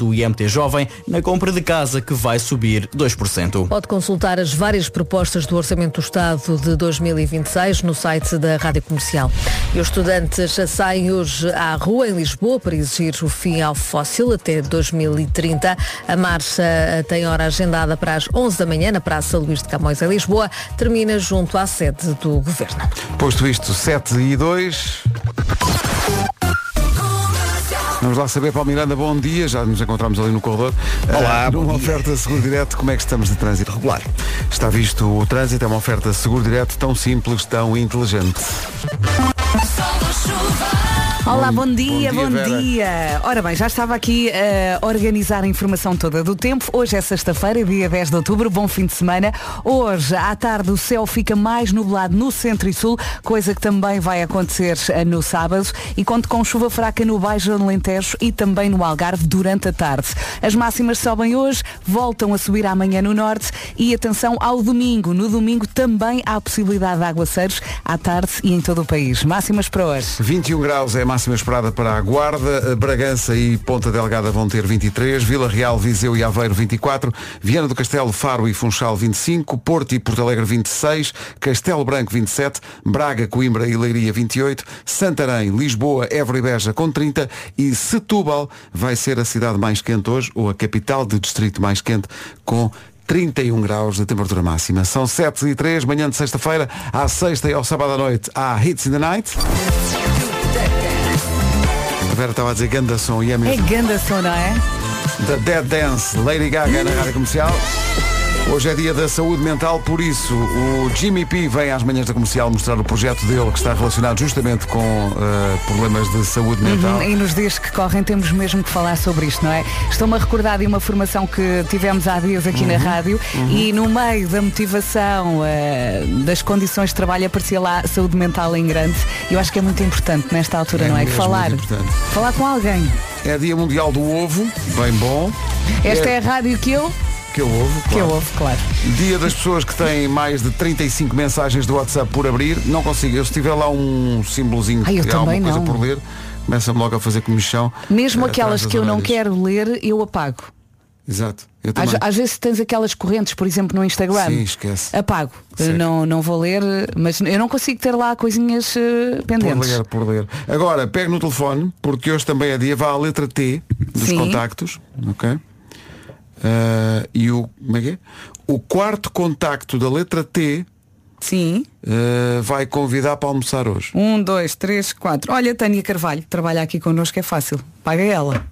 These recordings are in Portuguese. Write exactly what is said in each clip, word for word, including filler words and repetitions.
do I M T Jovem na compra de casa, que vai subir dois por cento. Pode consultar as várias propostas do Orçamento do Estado de dois mil e vinte e seis no site da Rádio Comercial. E os estudantes saem hoje à rua em Lisboa para exigir o fim ao fóssil até dois mil e trinta. A marcha tem hora agendada para as onze da manhã na Praça Luís de Camões em Lisboa. Termina junto à sede do Governo. Posto isto, sete e dois. Vamos lá saber, Paulo Miranda, bom dia. Já nos encontramos ali no corredor. Olá, uh, numa oferta Seguro Direto, como é que estamos de trânsito regular? Está visto o trânsito, é uma oferta Seguro Direto tão simples, tão inteligente. Olá, bom dia, bom dia, bom dia. Ora bem, já estava aqui a organizar a informação toda do tempo. Hoje é sexta-feira, dia dez de outubro, bom fim de semana. Hoje, à tarde, o céu fica mais nublado no centro e sul, coisa que também vai acontecer no sábado, e conto com chuva fraca no Baixo Alentejo e também no Algarve durante a tarde. As máximas sobem hoje, voltam a subir amanhã no norte e atenção ao domingo. No domingo também há a possibilidade de aguaceiros à tarde e em todo o país. Máximas para hoje. vinte e um graus é a máxima esperada para a Guarda, Bragança e Ponta Delgada vão ter vinte e três, Vila Real, Viseu e Aveiro vinte e quatro, Viana do Castelo, Faro e Funchal vinte e cinco, Porto e Porto Alegre vinte e seis, Castelo Branco vinte e sete, Braga, Coimbra e Leiria vinte e oito, Santarém, Lisboa, Évora e Beja com trinta e Setúbal vai ser a cidade mais quente hoje, ou a capital de distrito mais quente, com trinta e um graus de temperatura máxima. São sete e três, manhã de sexta-feira, à sexta e ao sábado à noite, há Hits in the Night. A Vera estava a dizer ganda som e é mesmo. É ganda som, não é? The Dead Dance, Lady Gaga na Rádio Comercial. Hoje é dia da saúde mental, por isso o Jimmy P vem às manhãs da Comercial mostrar o projeto dele, que está relacionado justamente com uh, problemas de saúde mental. Uhum, e nos dias que correm temos mesmo que falar sobre isto, não é? Estou-me a recordar de uma formação que tivemos há dias aqui uhum, na rádio uhum. e no meio da motivação, uh, das condições de trabalho, aparecia lá a saúde mental em grande. Eu acho que é muito importante nesta altura, é não é? Falar, falar com alguém. É dia mundial do ovo, bem bom. Esta é, é a rádio que eu... Que eu ouvo, claro. Que eu ouvo, claro. Dia das pessoas que têm mais de trinta e cinco mensagens do WhatsApp por abrir. Não consigo. Eu, se tiver lá um símbolozinho Ai, que há alguma coisa não. por ler, começa-me logo a fazer comichão. Mesmo aquelas que eu não quero ler, eu apago. Exato. Eu às, às vezes tens aquelas correntes, por exemplo, no Instagram. Sim, esquece. Apago. Não, não vou ler, mas eu não consigo ter lá coisinhas uh, pendentes. Por ler, por ler. Agora, pego no telefone, porque hoje também é dia, vá à letra T dos Sim. contactos. Ok? Uh, e o, como é que é? O quarto contacto da letra T Sim. Uh, vai convidar para almoçar hoje. Um, dois, três, quatro. Olha, Tânia Carvalho, trabalha aqui connosco, é fácil. Paga ela.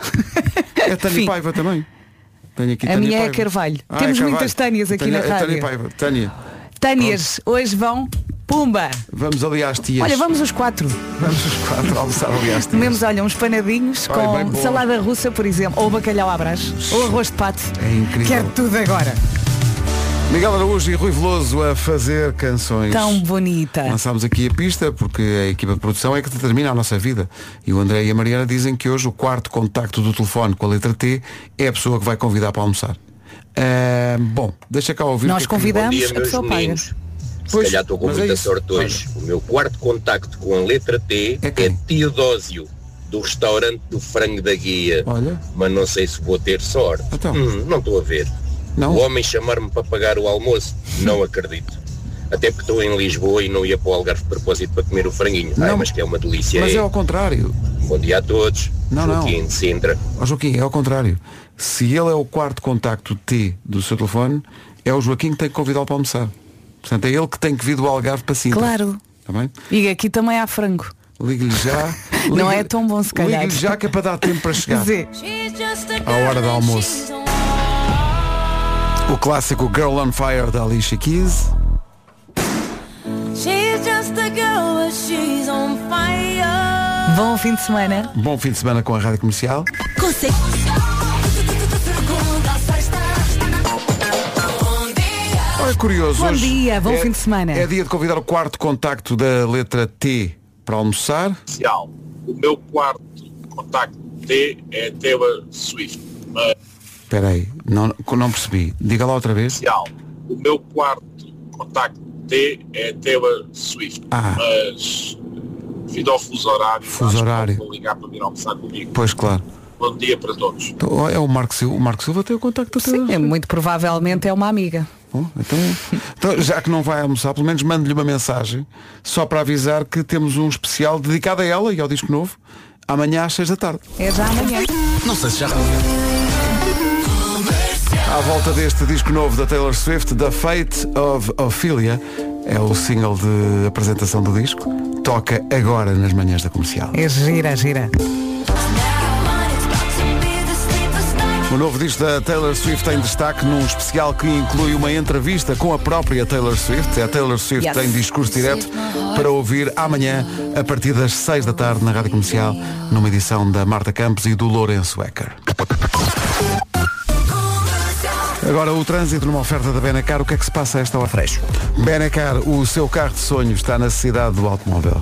É Tânia Paiva também. Tenho aqui a Tânia minha Paiva. é Carvalho. Ah, Temos é muitas Tânias aqui Tânia, na rádio. Tânia Paiva. Tânia. Tânias, hoje vão. Pumba! Vamos ali às tias. Olha, vamos os quatro. Vamos os quatro almoçar ali às tias. Comemos, olha, uns panadinhos Ai, com salada russa, por exemplo, ou bacalhau à brás, ou arroz de pato. É incrível. Quero tudo agora. Miguel Araújo e Rui Veloso a fazer canções. Tão bonita. Lançámos aqui a pista porque a equipa de produção é que determina a nossa vida. E o André e a Mariana dizem que hoje o quarto contacto do telefone com a letra T é a pessoa que vai convidar para almoçar. Uh, bom, deixa cá ouvir. Nós que convidamos, dia, a pessoa paga. Se pois, calhar estou com muita é sorte hoje. O meu quarto contacto com a letra T é, é Teodósio, do restaurante do Frango da Guia. Olha. Mas não sei se vou ter sorte. Então. Hum, não estou a ver. Não? O homem chamar-me para pagar o almoço, não acredito. Até porque estou em Lisboa e não ia para o Algarve de propósito para comer o franguinho. Não, Ai, mas que é uma delícia. Mas é, é ao contrário. Bom dia a todos. Não, Joaquim não. de Sintra. Oh, Joaquim, é ao contrário. Se ele é o quarto contacto T do seu telefone, é o Joaquim que tem que convidá-lo para almoçar. Portanto, é ele que tem que vir do Algarve para Sintra. Claro. Está bem? E aqui também há frango. Ligue-lhe já. Ligue, não é tão bom se calhar. Ligue-lhe já que é para dar tempo para chegar. Sim. À hora do almoço. O clássico Girl on Fire da Alicia Keys. Bom fim de semana. Bom fim de semana com a Rádio Comercial. Consegui. É curioso. Bom hoje dia, bom é, fim de semana. É dia de convidar o quarto contacto da letra T para almoçar. O meu quarto contacto T é Taylor Swift. Mas... Espera aí, não, não percebi. Diga lá outra vez. O meu quarto contacto T é Taylor Swift. Ah. Mas devido ao fuso horário, fuso horário. vou ligar para vir almoçar comigo. Pois claro. Bom dia para todos. Então, é o Marco Silva. O Marco Silva tem o contacto da Taylor Sim, é, muito provavelmente é uma amiga. Bom, então, então, já que não vai almoçar, pelo menos mande-lhe uma mensagem só para avisar que temos um especial dedicado a ela e ao disco novo amanhã às seis da tarde. É já amanhã. Não sei se já... À volta deste disco novo da Taylor Swift, The Fate of Ophelia, é o single de apresentação do disco. Toca agora nas manhãs da Comercial. É gira, gira. O novo disco da Taylor Swift tem destaque num especial que inclui uma entrevista com a própria Taylor Swift. A Taylor Swift Yes. tem discurso direto para ouvir amanhã, a partir das seis da tarde, na Rádio Comercial, numa edição da Marta Campos e do Lourenço Ecker. Agora o trânsito numa oferta da Benacar. O que é que se passa a esta hora? Freixo. Benacar, o seu carro de sonho está na cidade do automóvel.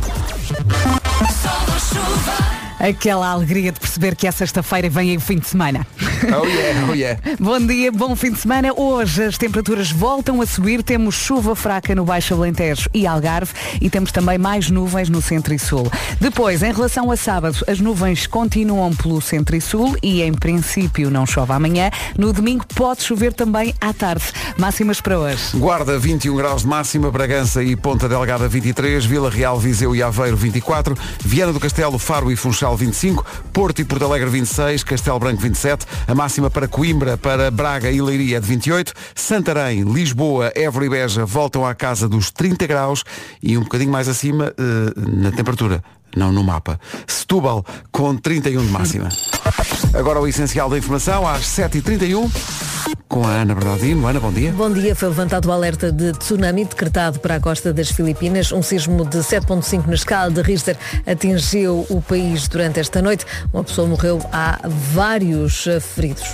Aquela alegria de perceber que é sexta-feira vem aí o fim de semana. Oh yeah, oh yeah. Bom dia, bom fim de semana. Hoje as temperaturas voltam a subir. Temos chuva fraca no Baixo Alentejo e Algarve e temos também mais nuvens no centro e sul. Depois, em relação a sábado, as nuvens continuam pelo centro e sul e em princípio não chove amanhã. No domingo pode chover também à tarde. Máximas para hoje. Guarda vinte e um graus de máxima, Bragança e Ponta Delgada vinte e três, Vila Real, Viseu e Aveiro vinte e quatro, Viana do Castelo, Faro e Funchal vinte e cinco, Porto e Porto Alegre vinte e seis, Castelo Branco vinte e sete, a máxima para Coimbra, para Braga e Leiria é de vinte e oito, Santarém, Lisboa, Évora e Beja voltam à casa dos trinta graus e um bocadinho mais acima eh, na temperatura, não no mapa. Setúbal com trinta e um de máxima. Agora o essencial da informação às sete e trinta e um com a Ana Bernardino. Ana, bom dia. Bom dia, foi levantado o alerta de tsunami decretado para a costa das Filipinas. Um sismo de sete ponto cinco na escala de Richter atingiu o país durante esta noite. Uma pessoa morreu, há vários feridos.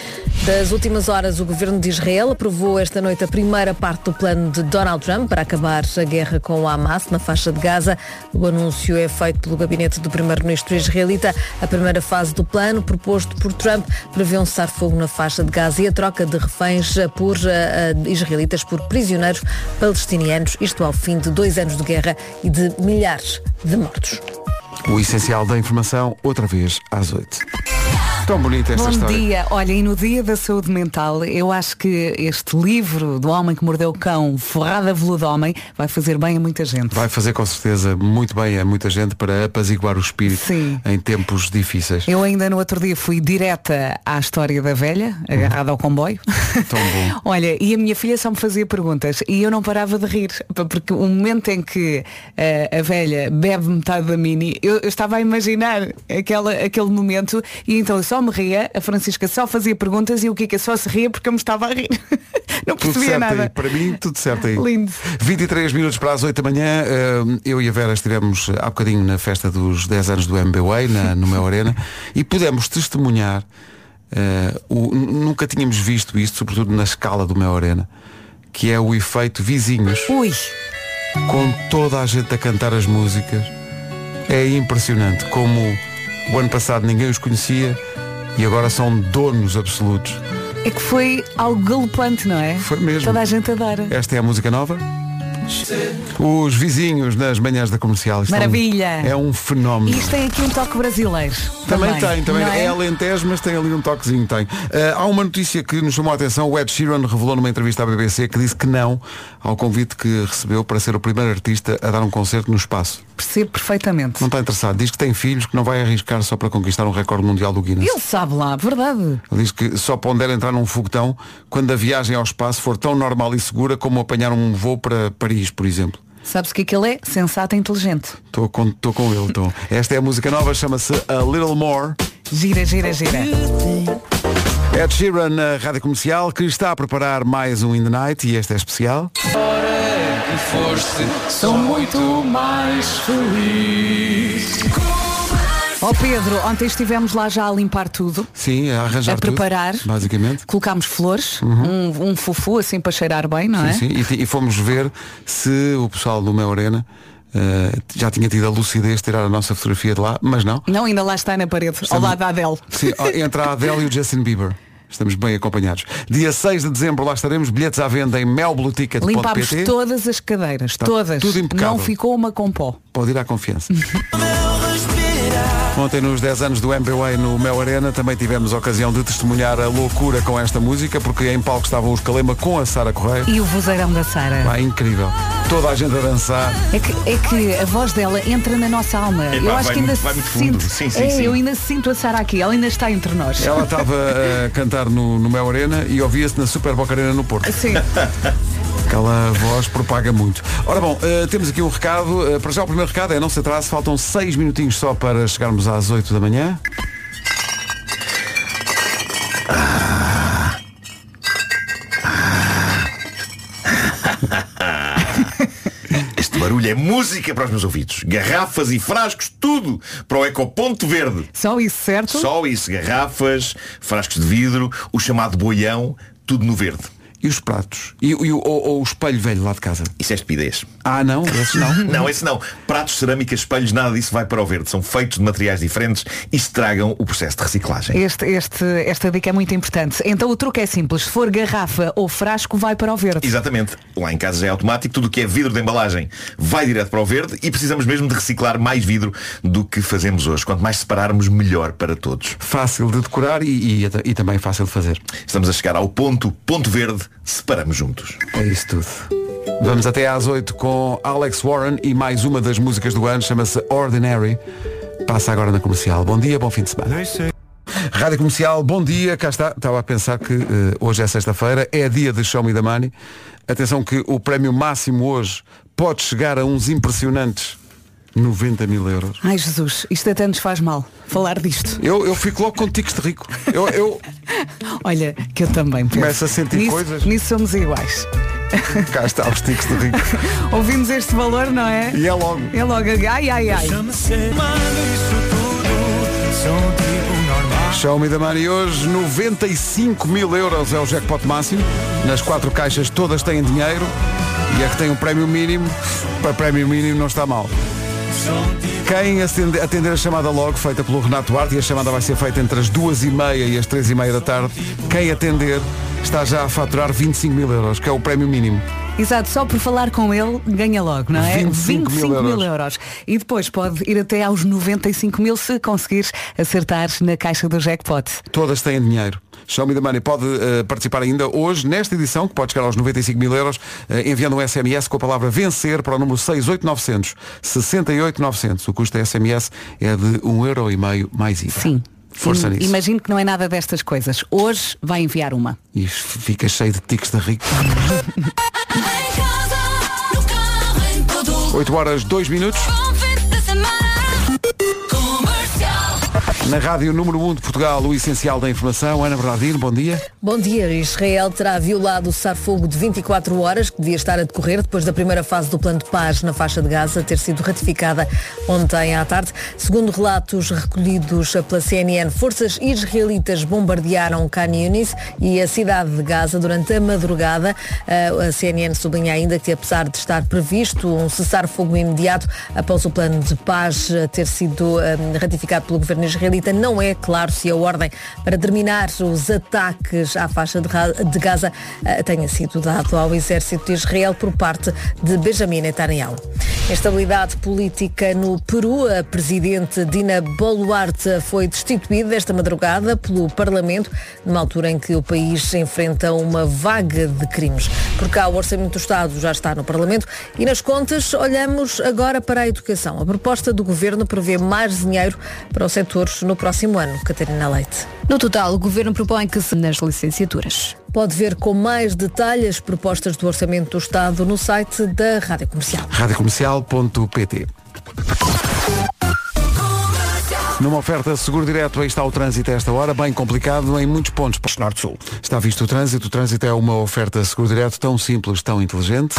Das últimas horas, o governo de Israel aprovou esta noite a primeira parte do plano de Donald Trump para acabar a guerra com o Hamas na faixa de Gaza. O anúncio é feito pelo gabinete do primeiro-ministro israelita. A primeira fase do plano, proposto por Trump, prevê um cessar-fogo na faixa de Gaza e a troca de reféns por uh, israelitas por prisioneiros palestinianos, isto ao fim de dois anos de guerra e de milhares de mortos. O essencial da informação, outra vez às oito. Tão bonita esta Bom história. dia. Olha, e no dia da saúde mental, eu acho que este livro do Homem que Mordeu o Cão, Forrada Veludo Homem, vai fazer bem a muita gente. Vai fazer com certeza muito bem a muita gente para apaziguar o espírito. Sim. Em tempos difíceis. Eu ainda no outro dia fui direta à história da velha, agarrada ao comboio. Tão bom. Olha, e a minha filha só me fazia perguntas e eu não parava de rir, porque o momento em que uh, a velha bebe metade da mini, eu, eu estava a imaginar aquela, aquele momento e então eu só me ria, a Francisca só fazia perguntas e o Kika só se ria porque eu me estava a rir. Não Tudo percebia certo nada. aí. Para mim, tudo certo aí. Lindo. vinte e três minutos para as oito da manhã. Eu e a Vera estivemos há bocadinho na festa dos dez anos do M B W A Y, na, no Meu Arena, e pudemos testemunhar, uh, o, nunca tínhamos visto isto, sobretudo na escala do Meu Arena, que é o efeito vizinhos. Ui. Com toda a gente a cantar as músicas. É impressionante como o ano passado ninguém os conhecia e agora são donos absolutos. É que foi algo galopante, não é? Foi mesmo. Toda a gente adora. Esta é a música nova. Os vizinhos nas manhãs da Comercial. Isto Maravilha. É um, é um fenómeno. E isto tem aqui um toque brasileiro. Também, Também tem, também não é? é? é Alentejo, mas tem ali um toquezinho, tem. Uh, há uma notícia que nos chamou a atenção. O Ed Sheeran revelou numa entrevista à B B C que disse que não ao convite que recebeu para ser o primeiro artista a dar um concerto no espaço. Percebo perfeitamente. Não está interessado. Diz que tem filhos, que não vai arriscar só para conquistar um recorde mundial do Guinness. Ele sabe lá, verdade. Ele diz que só pondera entrar num foguetão quando a viagem ao espaço for tão normal e segura como apanhar um voo para Paris, por exemplo. Sabes o que é que ele é? Sensato e inteligente. Estou com, tô com ele. Tô. Esta é a música nova, chama-se A Little More. Gira, gira, gira. Ed Sheeran na Rádio Comercial, que está a preparar mais um In The Night, e este é especial. Sou muito mais feliz. Ó oh Pedro, ontem estivemos lá já a limpar tudo. Sim, a arranjar a preparar, tudo, basicamente. Colocámos flores, uhum. um, um fufu assim para cheirar bem, não sim, é? Sim, e, e fomos ver se o pessoal do Meu Arena uh, já tinha tido a lucidez de tirar a nossa fotografia de lá, mas não. Não, ainda lá está na parede, Estamos... ao lado da Adele. Sim, entre a Adele e o Justin Bieber. Estamos bem acompanhados. Dia seis de dezembro lá estaremos, bilhetes à venda em mel blue ticket ponto pt. Limpámos todas as cadeiras, Está todas. tudo impecável. Não ficou uma com pó. Pode ir à confiança. Ontem, nos dez anos do M B A no Mel Arena, também tivemos a ocasião de testemunhar a loucura com esta música, porque em palco estavam os Calema com a Sara Correia. E o vozeirão da Sara. Ah, incrível. Toda a gente a dançar. É que, é que a voz dela entra na nossa alma. É, eu vai, acho que vai ainda muito, se vai muito sinto. fundo. Sim, sim, é, sim. eu ainda sinto a Sara aqui, ela ainda está entre nós. Ela estava a cantar no, no Mel Arena e ouvia-se na Super Boca Arena no Porto. Sim. Aquela voz propaga muito. Ora bom, uh, temos aqui um recado. Uh, para já o primeiro recado é não se atrase, faltam seis minutinhos só para chegarmos às oito da manhã. Ah. Este barulho é música para os meus ouvidos. Garrafas e frascos, tudo para o Ecoponto Verde. Só isso, certo? Só isso, garrafas, frascos de vidro, o chamado boião, tudo no verde. E os pratos? E, e o, o, o espelho velho lá de casa? Isso é estupidez. Ah, não? Esse não? Não, esse não. Pratos, cerâmicas, espelhos, nada disso vai para o verde. São feitos de materiais diferentes e estragam o processo de reciclagem. Este, este, esta dica é muito importante. Então o truque é simples. Se for garrafa ou frasco, vai para o verde. Exatamente. Lá em casa já é automático. Tudo o que é vidro de embalagem vai direto para o verde e precisamos mesmo de reciclar mais vidro do que fazemos hoje. Quanto mais separarmos, melhor para todos. Fácil de decorar e, e, e também fácil de fazer. Estamos a chegar ao ponto, ponto verde, separamos juntos. É isso tudo. Vamos até às oito com Alex Warren e mais uma das músicas do ano, chama-se Ordinary. Passa agora na Comercial. Bom dia, bom fim de semana. Rádio Comercial, bom dia, cá está. Estava a pensar que uh, hoje é sexta-feira, é dia de Show Me the Money. Atenção que o prémio máximo hoje pode chegar a uns impressionantes noventa mil euros. Ai Jesus, isto até nos faz mal falar disto. Eu, eu fico logo com tiques de rico. Eu, eu... Olha, que eu também penso. Começo a sentir nisso, coisas. Nisso somos iguais. Cá está os tiques de rico. Ouvimos este valor, não é? E é logo. É logo, ai, ai, ai. Show Me the Money hoje, noventa e cinco mil euros é o jackpot máximo. Nas quatro caixas todas têm dinheiro. E a que tem um prémio mínimo, para prémio mínimo não está mal. Quem atender a chamada logo, feita pelo Renato Duarte, e a chamada vai ser feita entre as duas e meia e as três e meia da tarde, quem atender está já a faturar vinte e cinco mil euros, que é o prémio mínimo. Exato, só por falar com ele ganha logo, não é? vinte e cinco mil euros. E depois pode ir até aos noventa e cinco mil se conseguires acertar na caixa do jackpot. Todas têm dinheiro. Show Me the Money pode uh, participar ainda hoje nesta edição, que pode chegar aos noventa e cinco mil euros, uh, enviando um S M S com a palavra vencer para o número seis oito nove zero zero, sessenta e oito novecentos. O custo da S M S é de um euro e meio mais I V A. Sim. Força nisso. Imagino que não é nada destas coisas. Hoje vai enviar uma. E fica cheio de tiques de rico. oito horas, dois minutos. Na Rádio Número um de Portugal, o essencial da informação. Ana Bernardino, bom dia. Bom dia. Israel terá violado o cessar-fogo de vinte e quatro horas, que devia estar a decorrer depois da primeira fase do plano de paz na faixa de Gaza ter sido ratificada ontem à tarde. Segundo relatos recolhidos pela C N N, forças israelitas bombardearam Khan Yunis e a cidade de Gaza durante a madrugada. A C N N sublinha ainda que, apesar de estar previsto um cessar-fogo imediato após o plano de paz ter sido ratificado pelo governo israelita, não é claro se a ordem para terminar os ataques à faixa de Gaza tenha sido dado ao exército de Israel por parte de Benjamin Netanyahu. Instabilidade política no Peru. A presidente Dina Boluarte foi destituída esta madrugada pelo Parlamento, numa altura em que o país enfrenta uma vaga de crimes. Por cá, o Orçamento do Estado já está no Parlamento e nas contas olhamos agora para a educação. A proposta do Governo prevê mais dinheiro para o setor no próximo ano. Catarina Leite. No total, o Governo propõe que se nas licenciaturas. Pode ver com mais detalhes as propostas do Orçamento do Estado no site da Rádio Comercial. rádio comercial ponto pt. Numa oferta seguro direto, aí está o trânsito a esta hora, bem complicado em muitos pontos. Norte-Sul. Está visto o trânsito. O trânsito é uma oferta seguro direto tão simples, tão inteligente.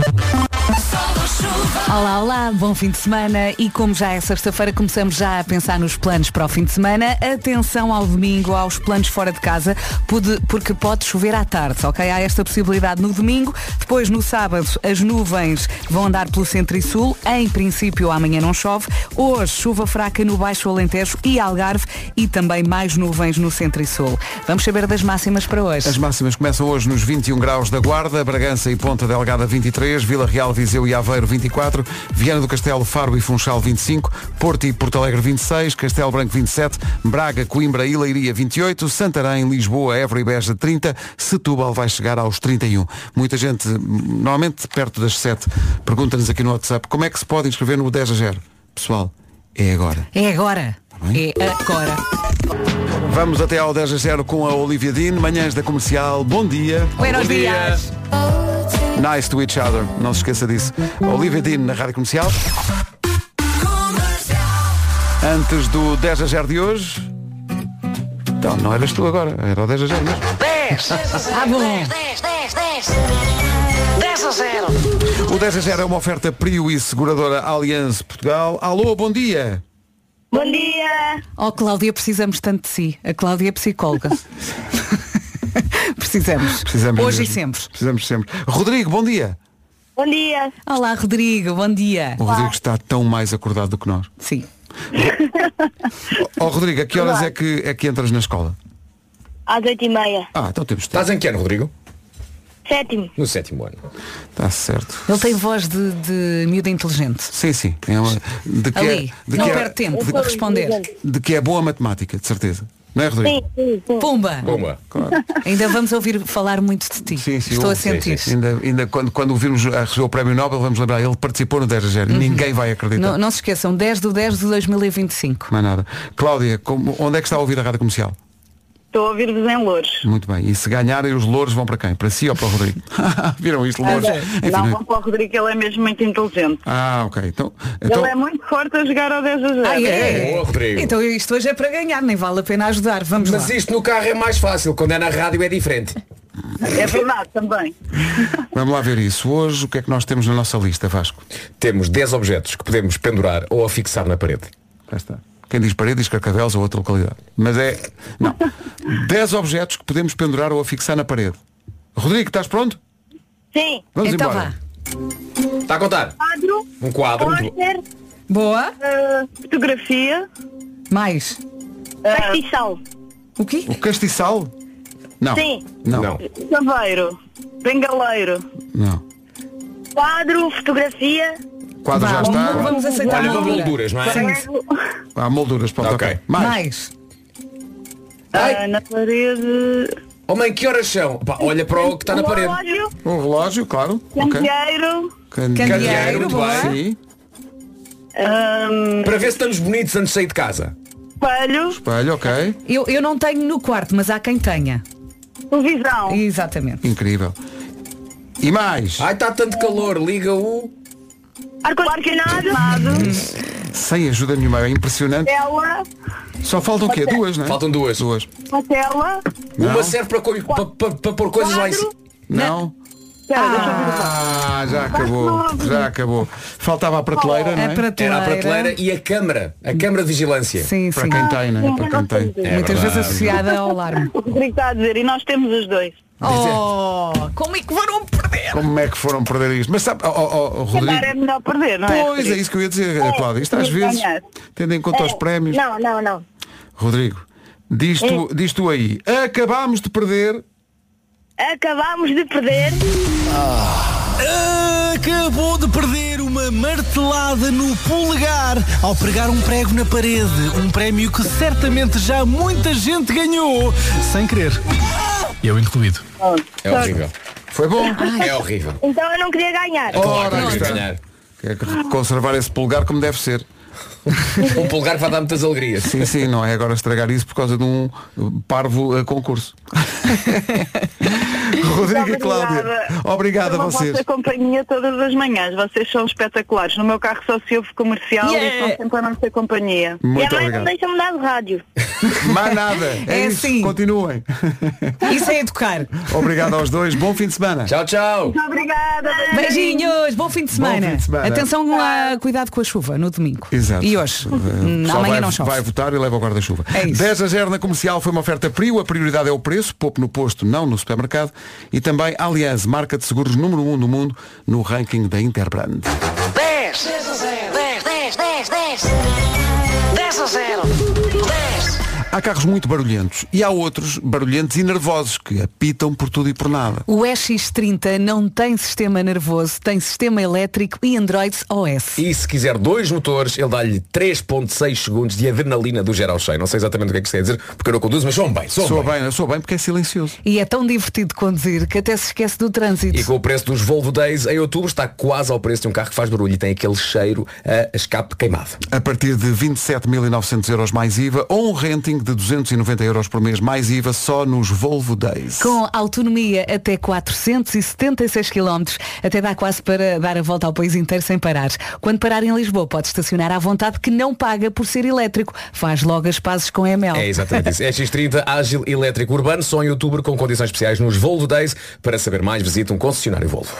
Olá, olá, bom fim de semana e como já é sexta-feira começamos já a pensar nos planos para o fim de semana. Atenção ao domingo, aos planos fora de casa, porque pode chover à tarde, ok? Há esta possibilidade no domingo, depois no sábado as nuvens vão andar pelo centro e sul, em princípio amanhã não chove, hoje chuva fraca no Baixo Alentejo e Algarve e também mais nuvens no centro e sul. Vamos saber das máximas para hoje. As máximas começam hoje nos vinte e um graus da Guarda, Bragança e Ponta Delgada vinte e três, Vila Real, Viseu e Aveiro vinte e quatro, Viana do Castelo, Faro e Funchal vinte e cinco, Porto e Porto Alegre vinte e seis, Castelo Branco vinte e sete, Braga, Coimbra e Leiria vinte e oito, Santarém, Lisboa, Évora e Beja trinta, Setúbal vai chegar aos trinta e um. Muita gente, normalmente perto das sete, pergunta-nos aqui no WhatsApp como é que se pode inscrever no dez a zero. Pessoal, é agora. É agora. É agora. Vamos até ao dez a zero com a Olivia Dean, manhãs da Comercial. Bom dia. Buenos dias. Nice to each other. Não se esqueça disso. Olivia Dean na Rádio Comercial. Antes do dez a zero de hoje. Então, não eras tu agora, era o dez a zero mesmo. dez! Ah, bom. dez, dez, dez, dez! dez a zero! O dez a zero é uma oferta Prio e seguradora Allianz Portugal. Alô, bom dia. Bom dia! Oh, Cláudia, precisamos tanto de si. A Cláudia é psicóloga. Precisamos. Precisamos Hoje mesmo. e sempre. Precisamos sempre. Rodrigo, bom dia. Bom dia! Olá, Rodrigo, bom dia. O Rodrigo está tão mais acordado do que nós. Sim. Ó oh, Rodrigo, a que horas é que, é que entras na escola? Às oito e meia. Ah, então temos tempo. Estás em que ano, Rodrigo? Sétimo. No sétimo ano. Está certo. Ele tem voz de, de miúdo inteligente. Sim, sim. É uma, de que Ali, é, de não que é- perde tempo de responder. De que é boa matemática, de certeza. Não é, Rodrigo? Sim, sim, sim. Pumba! Pumba. Claro. Ainda vamos ouvir falar muito de ti. Sim, sim, Estou eu- a sentir. sim, Ainda, ainda quando, quando o virmos a receber o Prémio Nobel, vamos lembrar, ele participou no dez a zero. Ninguém vai acreditar. Não, não se esqueçam, dez de dez de dois mil e vinte e cinco. Mais nada. Cláudia, como- onde é que está a ouvir a Rádio Comercial? Estou a ouvir-vos em Louros. Muito bem. E se ganharem os louros vão para quem? Para si ou para o Rodrigo? Viram isto, louros? Enfim, Não, não é- vão para o Rodrigo, ele é mesmo muito inteligente. Ah, ok. Então, então Ele é muito forte a jogar ao dez a zero. Ah, é? Boa, Rodrigo. Então isto hoje é para ganhar, nem vale a pena ajudar. Vamos Mas lá. isto no carro é mais fácil, quando é na rádio é diferente. É verdade, também. vamos lá ver isso. Hoje, o que é que nós temos na nossa lista, Vasco? Temos dez objetos que podemos pendurar ou afixar na parede. Já está. Quem diz parede diz Carcavelos ou outra localidade. Mas é... Não. dez objetos que podemos pendurar ou afixar na parede. Rodrigo, estás pronto? Sim. Vamos Então embora. vá. Está a contar? Quadro, Um quadro. muito bom. póster, Boa. uh, fotografia, Mais. castiçal. O quê? O castiçal? Não. Sim. Não. Não. Chaveiro, bengaleiro, Não. quadro, fotografia, Quadro já Vá, está. Vamos aceitar. Olha, com moldura. molduras, não é? Sim. Há molduras, pronto, Ok. ok. Mais. Mais. uh, na parede, Oh mãe, que horas são? Pá, olha para o que está na parede. relógio, Um relógio, claro. Ok. candeeiro, Can- Candeeiro, muito boa. bem. Sim. um, Para ver se estamos bonitos antes de sair de casa. espelho, Espelho, ok. Eu, eu não tenho no quarto, mas há quem tenha. televisão, Exatamente. Incrível. E mais? Ai, está tanto calor, liga o... ar-condicionado, Sem ajuda nenhuma. É impressionante. tela, Só faltam o quê? Duas, não é? Faltam duas. Duas. uma tela, Não. Uma serve para, co- para, para, para pôr coisas lá em cima. quadro. Não. Espera, deixa eu ver. Ah, já acabou. Já acabou. Faltava a prateleira, não A é? prateleira. Era a prateleira e a câmara. A câmara de vigilância. Sim, Para sim. quem tem, não é? Para quem tem. É Muitas vezes verdade. associada ao alarme. O Rodrigo está a dizer, e nós temos os dois. Oh, como é que foram perder? Como é que foram perder isto? Mas sabe, oh, oh, oh, Calhar Rodrigo. é melhor perder, não é? Pois, é Rodrigo? isso que eu ia dizer, Cláudia. Isto às tinha que vezes, ganhar. tendo em conta os prémios. Não, não, não. Rodrigo, diz tu, diz tu aí, acabámos de perder. Acabámos de perder. Acabou de perder uma martelada no polegar ao pregar um prego na parede. Um prémio que certamente já muita gente ganhou sem querer. Eu incluído. É horrível. Foi bom? É horrível. Então eu não queria ganhar. Ora, Não, aí está. ganhar. Quer conservar esse polegar como deve ser. Um polegar que vai dar muitas alegrias. Sim, sim, não é agora estragar isso por causa de um parvo uh, concurso. Rodrigo e Cláudia, obrigado a Pela vocês. vossa companhia todas as manhãs. Vocês são espetaculares. No meu carro só se ouve comercial Yeah. e estão sempre a não ser companhia. Muito e a mãe obrigado. não deixa mudar de rádio. Mais nada. É, É isso. assim. Continuem. Isso é educar. Obrigado aos dois. Bom fim de semana. Tchau, tchau. Muito obrigada. Beijinhos, bom fim de semana. Bom fim de semana. Atenção a cuidado com a chuva no domingo. Exato. E hoje. Uh, Hum, pessoal amanhã vai, não chove. vai votar e leva o guarda-chuva. É isso. dez a zero na Comercial foi uma oferta Prio. A prioridade é o preço. Poupe no posto, não no supermercado. E também Allianz, marca de seguros número um do mundo no ranking da Interbrand. dez, dez, dez, dez, dez, dez a zero. dez. Há carros muito barulhentos e há outros barulhentos e nervosos que apitam por tudo e por nada. O E X trinta não tem sistema nervoso, tem sistema elétrico e Android O S. E se quiser dois motores, ele dá-lhe três vírgula seis segundos de adrenalina do zero ao cem. Não sei exatamente o que é que se quer dizer, porque eu não conduzo, mas soam bem. Soam Soa bem. bem, soa bem porque é silencioso. E é tão divertido de conduzir que até se esquece do trânsito. E com o preço dos Volvo Days em outubro está quase ao preço de um carro que faz barulho e tem aquele cheiro a escape queimado. A partir de vinte e sete mil e novecentos euros mais I V A ou um renting de duzentos e noventa euros por mês mais I V A só nos Volvo Days. Com autonomia até quatrocentos e setenta e seis quilómetros, até dá quase para dar a volta ao país inteiro sem parar. Quando parar em Lisboa pode estacionar à vontade, que não paga por ser elétrico. Faz logo as pazes com a M L. É exatamente isso. E X trinta ágil elétrico urbano, só em outubro com condições especiais nos Volvo Days. Para saber mais, visite um concessionário Volvo.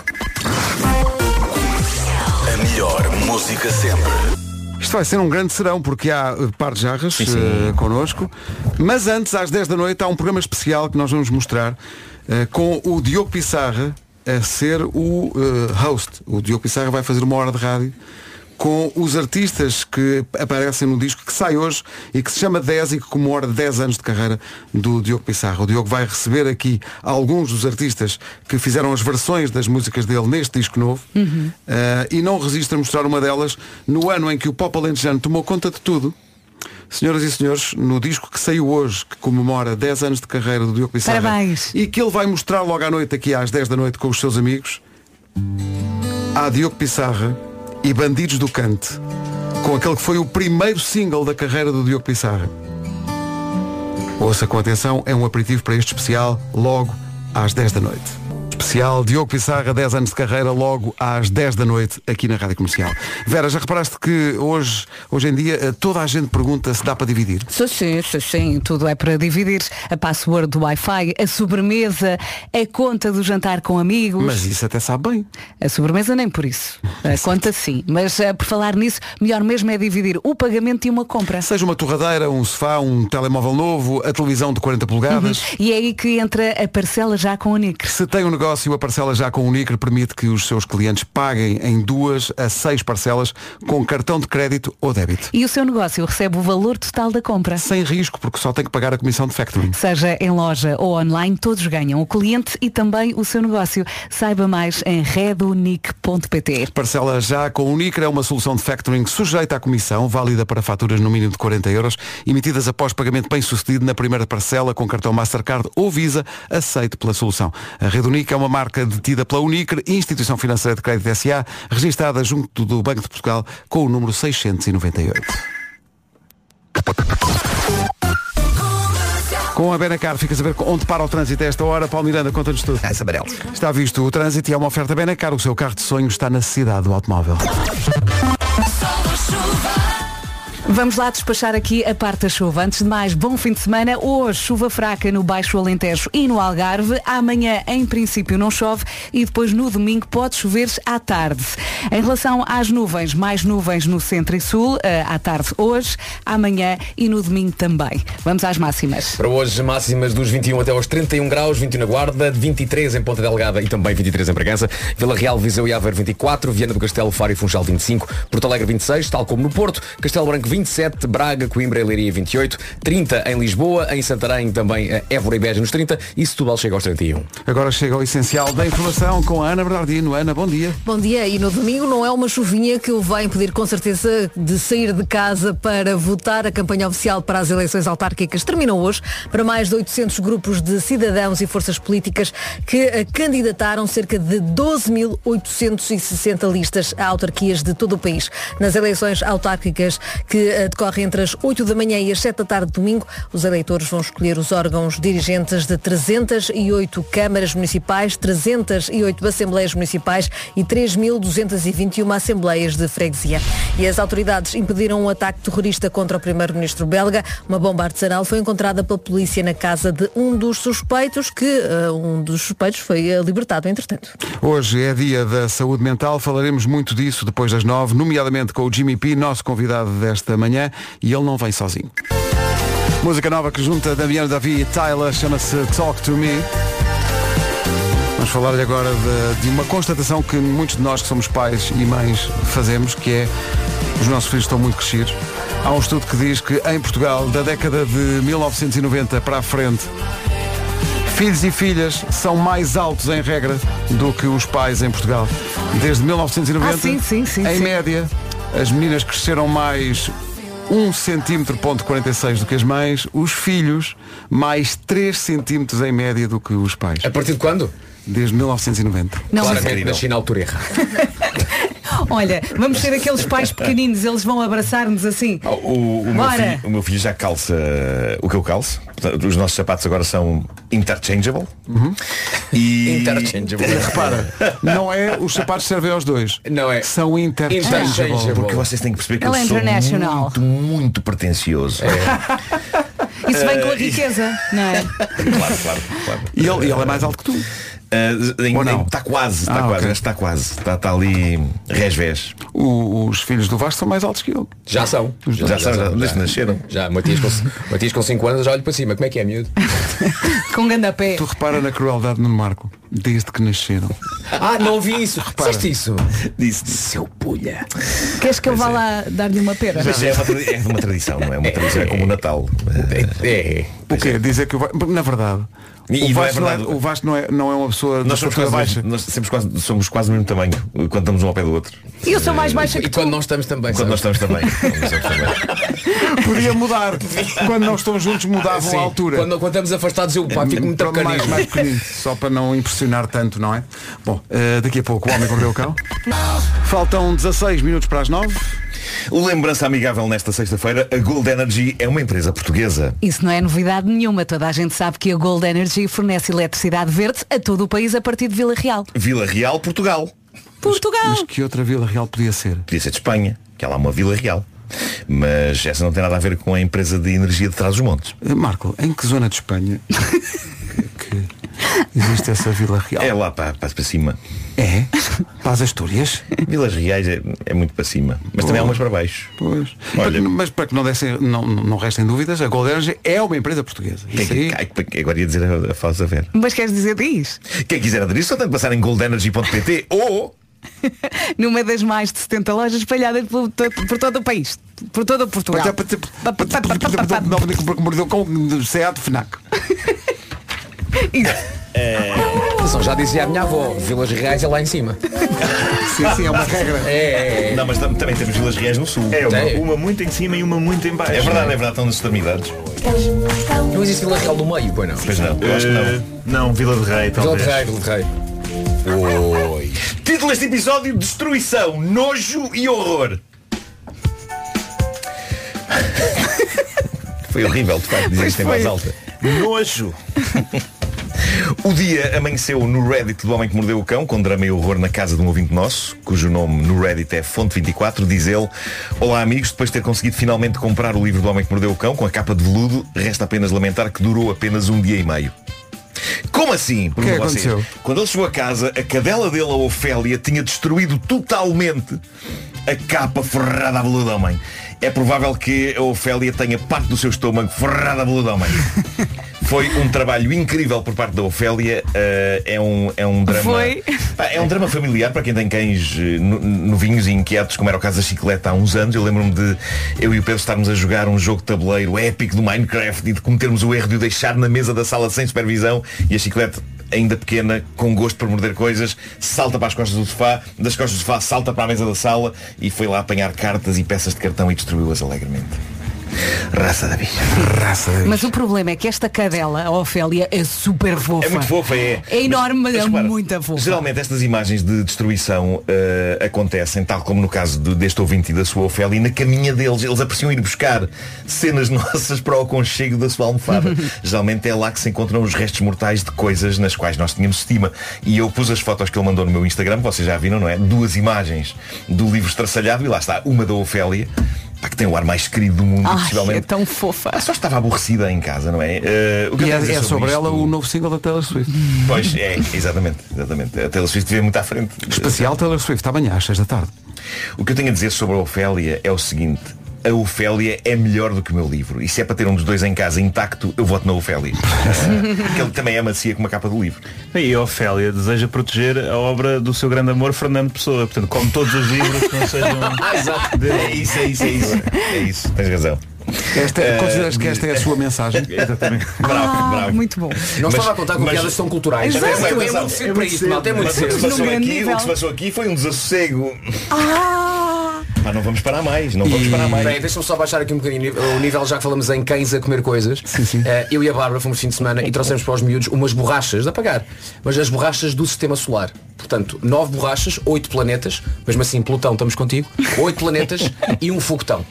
A melhor música sempre. Isto vai ser um grande serão porque há uh, par de jarras sim, sim. Uh, connosco. Mas antes, às dez da noite, há um programa especial que nós vamos mostrar uh, com o Diogo Pissarra a ser o uh, host. O Diogo Pissarra vai fazer uma hora de rádio com os artistas que aparecem no disco que sai hoje e que se chama dez e que comemora dez anos de carreira do Diogo Pissarra. O Diogo vai receber aqui alguns dos artistas que fizeram as versões das músicas dele neste disco novo uhum. uh, e não resiste a mostrar uma delas no ano em que o pop alentejano tomou conta de tudo. Senhoras e senhores, no disco que saiu hoje, que comemora dez anos de carreira do Diogo Pissarra, parabéns. E que ele vai mostrar logo à noite, aqui às dez da noite, com os seus amigos, há Diogo Pissarra e Bandidos do Cante, com aquele que foi o primeiro single da carreira do Diogo Pissarra. Ouça com atenção, é um aperitivo para este especial, logo às dez da noite. Especial Diogo Pissarra, dez anos de carreira, logo às dez da noite, aqui na Rádio Comercial. Vera, já reparaste que hoje, hoje em dia toda a gente pergunta se dá para dividir? Sim, sim, sim, sim, tudo é para dividir. A password do Wi-Fi, a sobremesa, a conta do jantar com amigos. Mas isso até sabe bem. A sobremesa nem por isso. A conta sim. Mas uh, por falar nisso, melhor mesmo é dividir o pagamento de uma compra. Seja uma torradeira, um sofá, um telemóvel novo, a televisão de quarenta polegadas. Uhum. E é aí que entra a parcela já com o Unicre. Se tem um negócio, a parcela já com o Unicre permite que os seus clientes paguem em duas a seis parcelas com cartão de crédito ou débito. E o seu negócio recebe o valor total da compra. Sem risco, porque só tem que pagar a comissão de factoring. Seja em loja ou online, todos ganham. O cliente e também o seu negócio. Saiba mais em redunic ponto pt. Parcela já com o Unicre é uma solução de factoring sujeita à comissão, válida para faturas no mínimo de quarenta euros, emitidas após pagamento bem sucedido na primeira parcela com cartão Mastercard ou Visa, aceite pela solução. A Redunic é uma marca detida pela Unicre, instituição financeira de crédito S A, registada junto do Banco de Portugal com o número seiscentos e noventa e oito. Com a Benacar, ficas a ver onde para o trânsito a esta hora. Paulo Miranda, conta-nos tudo. Está visto o trânsito e é uma oferta Benacar. O seu carro de sonho está na cidade do automóvel. Vamos lá despachar aqui a parte da chuva. Antes de mais, bom fim de semana. Hoje, chuva fraca no Baixo Alentejo e no Algarve. Amanhã, em princípio, não chove e depois no domingo pode chover à tarde. Em relação às nuvens, mais nuvens no centro e sul, à tarde hoje, amanhã e no domingo também. Vamos às máximas. Para hoje, máximas dos vinte e um até aos trinta e um graus, vinte e um na Guarda, vinte e três em Ponta Delgada e também vinte e três em Bragança, Vila Real, Viseu e Aveiro vinte e quatro, Viana do Castelo, Faro e Funchal vinte e cinco, Porto Alegre vinte e seis, tal como no Porto, Castelo Branco vinte e sete, Braga, Coimbra e Leiria vinte e oito, trinta em Lisboa, em Santarém também Évora e Beja nos trinta e Setúbal chega aos trinta e um. Agora chega o essencial da informação com a Ana Bernardino. Ana, bom dia. Bom dia. E no domingo não é uma chuvinha que o vai impedir com certeza de sair de casa para votar. A campanha oficial para as eleições autárquicas terminou hoje para mais de oitocentos grupos de cidadãos e forças políticas que candidataram cerca de doze mil oitocentos e sessenta listas a autarquias de todo o país. Nas eleições autárquicas que decorrem entre as oito da manhã e as sete da tarde de domingo, os eleitores vão escolher os órgãos dirigentes de trezentas e oito câmaras municipais, trezentas e oito assembleias municipais e três mil duzentas e vinte e uma assembleias de freguesia. E as autoridades impediram um ataque terrorista contra o primeiro-ministro belga. Uma bomba artesanal foi encontrada pela polícia na casa de um dos suspeitos, que uh, um dos suspeitos foi uh, libertado entretanto. Hoje é dia da saúde mental, falaremos muito disso depois das nove, nomeadamente com o Jimmy P, nosso convidado desta manhã, e ele não vem sozinho. Música nova que junta Damiano Davi e Tyler, chama-se Talk to Me. Vamos falar-lhe agora de, de uma constatação que muitos de nós que somos pais e mães fazemos, que é os nossos filhos estão muito crescidos Há um estudo que diz que em Portugal, da década de mil novecentos e noventa para a frente, filhos e filhas são mais altos em regra do que os pais em Portugal. Desde mil novecentos e noventa, ah, sim, sim, sim, em sim. média, as meninas cresceram mais um centímetro ponto quarenta e seis do que as mães, os filhos mais três centímetros em média do que os pais. A partir de quando? Desde mil novecentos e noventa. Não, claramente nasci na altura errada. Olha, vamos ser aqueles pais pequeninos, eles vão abraçar-nos assim. O, o, o, meu filho, o meu filho já calça o que eu calço. Portanto, os nossos sapatos agora são interchangeable. Uhum. E... Interchangeable. Repara, não é os sapatos servem aos dois. Não é. São interchangeable. Interchangeable. Porque vocês têm que perceber que Ela eu é sou international. muito, muito pretencioso. É. Isso vem com a riqueza, não é? Claro, claro, claro. E ele, e ele é mais alto que tu. Uh, está quase, está ah, quase, okay. está quase, está, está ali resvés. O, os filhos do Vasco são mais altos que ele. Já são. Já, já, já são, já, já nasceram. Já, Matias com, Matias com cinco anos, já olho para cima. Como é que é, miúdo? Com gandapé. Tu repara na crueldade no Marco, desde que nasceram. Ah, não ouvi isso. Repara. Disseste isso? Disse, disse. Seu pulha. Queres que eu vá lá dar-lhe uma pera? Mas é uma, é uma tradição, não é? Uma tradição, é como o Natal. É. é. O quê? Dizer que o Vasco, na verdade, E, o, e Vasco não é não é, verdade. o Vasco não é, não é uma pessoa Nós de somos estatura quase, baixa. nós sempre quase, somos quase do mesmo tamanho quando estamos um ao pé do outro. E eu sou mais baixa E que tu. quando nós estamos também. Quando nós sabes? estamos também. Quando nós estamos também. Podia mudar. Quando não estão juntos mudavam Sim, a altura. Quando, quando estamos afastados eu pá, fico muito Para mais, pequenino. mais pequenino, só para não impressionar tanto, não é? Bom, uh, daqui a pouco o Homem que Mordeu o Cão. Faltam dezasseis minutos para as nove. Lembrança amigável nesta sexta-feira, a Gold Energy é uma empresa portuguesa. Isso não é novidade nenhuma. Toda a gente sabe que a Gold Energy fornece eletricidade verde a todo o país a partir de Vila Real. Vila Real, Portugal. Portugal! Mas que outra Vila Real podia ser? Podia ser de Espanha, que há lá uma Vila Real. Mas essa não tem nada a ver com a empresa de energia de Trás-os-Montes. Uh, Marco, em que zona de Espanha que existe essa Vila Real? É lá para, para, para cima. É? Para as Astúrias? Vilas Reais é, é muito para cima. Mas também há umas para baixo. Pois. Olha, Para- mas para que não, dessem, não, não restem dúvidas, a Gold Energy é uma empresa portuguesa. tem Isso aí, que, agora ia dizer a, a falsa ver. Mas queres dizer diz? Quem quiser aderir só tem de passar em gold energy ponto pt ou Numa das mais de setenta lojas espalhadas por, to- por todo o país. Por todo o Portugal. porque mordeu com o Seat Fnac. Atenção, já dizia a minha avó, Vilas Reais é lá em cima. Sim, sim, é uma regra. É, é, é. Não, mas tam- também temos Vilas Reais no sul. É uma, Tem. uma muito em cima e uma muito em baixo. É verdade, é verdade, estão nas extremidades. Não existe Vila Real do meio, pois não? Pois não, eu acho que Eh, não. não, Vila de Rei, Vila talvez. de Rei, Vila de Rei. Oi. Título deste episódio: Destruição, Nojo e Horror. Foi horrível, de facto, dizer isto em voz alta. Nojo. O dia amanheceu no Reddit do Homem que Mordeu o Cão, com drama e horror na casa de um ouvinte nosso, cujo nome no Reddit é Fonte vinte e quatro, diz ele: olá amigos, depois de ter conseguido finalmente comprar o livro do Homem que Mordeu o Cão, com a capa de veludo, resta apenas lamentar que durou apenas um dia e meio. Como assim? O que é que Vocês. aconteceu? Quando ele chegou a casa, a cadela dele, a Ofélia, tinha destruído totalmente a capa forrada a veludo homem. É provável que a Ofélia tenha parte do seu estômago forrada a veludo homem. Foi um trabalho incrível por parte da Ofélia. uh, é, um, é um drama. Foi. Pá, é um drama familiar para quem tem cães uh, no- novinhos e inquietos, como era o caso da Chicleta há uns anos. Eu lembro-me de eu e o Pedro estarmos a jogar um jogo de tabuleiro épico do Minecraft e de cometermos o erro de o deixar na mesa da sala sem supervisão, e a Chicleta, ainda pequena, com gosto por morder coisas, salta para as costas do sofá, das costas do sofá salta para a mesa da sala e foi lá apanhar cartas e peças de cartão e destruiu-as alegremente. Raça da bicha. Raça da bicha. Mas o problema é que esta cadela, a Ofélia, é super fofa. É muito fofa, é. É enorme, mas, é repara, muito fofa. Geralmente estas imagens de destruição eh, acontecem, tal como no caso do- deste ouvinte e da sua Ofélia, e na caminha deles. Eles apreciam ir buscar cenas nossas para o aconchego da sua almofada. Geralmente é lá que se encontram os restos mortais de coisas nas quais nós tínhamos estima. E eu pus as fotos que ele mandou no meu Instagram, vocês já viram, não é? Duas imagens do livro estraçalhado, e lá está, uma da Ofélia, pá, que tem o ar mais querido do mundo, Ai, possivelmente. é tão fofa. Ah, só estava aborrecida em casa, não é? Eh, o que eu E tenho a é, dizer é sobre isto- ela o novo single da Taylor Swift. Pois é, exatamente, exatamente. A Taylor Swift vê muito à frente. Especial Taylor Swift, amanhã às seis da tarde. O que eu tenho a dizer sobre a Ofélia é o seguinte: a Ofélia é melhor do que o meu livro. E se é para ter um dos dois em casa intacto, eu voto na Ofélia. Porque ele também é macia como a capa do livro. E a Ofélia deseja proteger a obra do seu grande amor, Fernando Pessoa. Portanto, como todos os livros que não sejam... Ah, exato. É isso, é isso, é isso. É isso, tens razão. Esta, uh, consideras que esta é a sua mensagem? Exatamente. Bravo, ah, bravo. Muito bom. Não mas, estava a contar com mas, piadas tão culturais. Exato. É, é, é muito cedo para isto, malta. É muito cedo. O que se passou aqui, o que se passou aqui foi um desassossego. Ah! Pá, não vamos parar mais, não vamos parar mais. Bem, deixa-me só baixar aqui um bocadinho o nível, já que falamos em cães a comer coisas. Sim, sim. Uh, eu e a Bárbara fomos fim de semana e trouxemos para os miúdos umas borrachas, de apagar, mas as borrachas do sistema solar. Portanto, nove borrachas, oito planetas, mesmo assim, Plutão, estamos contigo, oito planetas e um foguetão.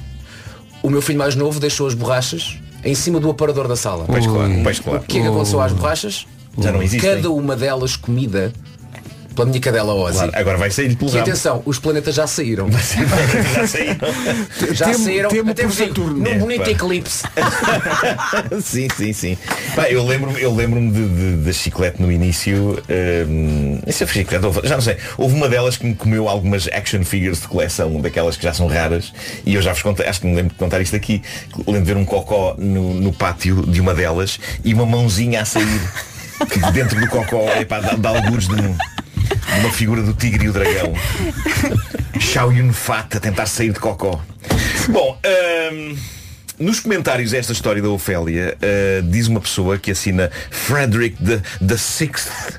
O meu filho mais novo deixou as borrachas em cima do aparador da sala. Pois claro, pois claro. O que é que aconteceu às borrachas? Já não existem. Cada uma delas comida pela minha cadela Ozzy. Claro, agora vai sair pelo E atenção, os planetas já saíram. Já saíram. Já Temo- saíram. temo Até por vos digo, Saturno. num É, bonito pá. eclipse. Sim, sim, sim. Pá, eu lembro-me eu lembro-me de, de, da chiclete no início. hum, Isso é chiclete, houve- já não sei. Houve uma delas que me comeu algumas action figures de coleção, daquelas que já são raras. E eu já vos contei, acho que me lembro de contar isto aqui. Lembro de ver um cocó no, no pátio de uma delas e uma mãozinha a sair que dentro do cocó, epá, dá, dá algures de um- uma figura do tigre e o dragão. Xiao Yun Fat a tentar sair de cocó. Bom, hum, nos comentários a esta história da Ofélia, uh, diz uma pessoa que assina Frederick the, the Sixth.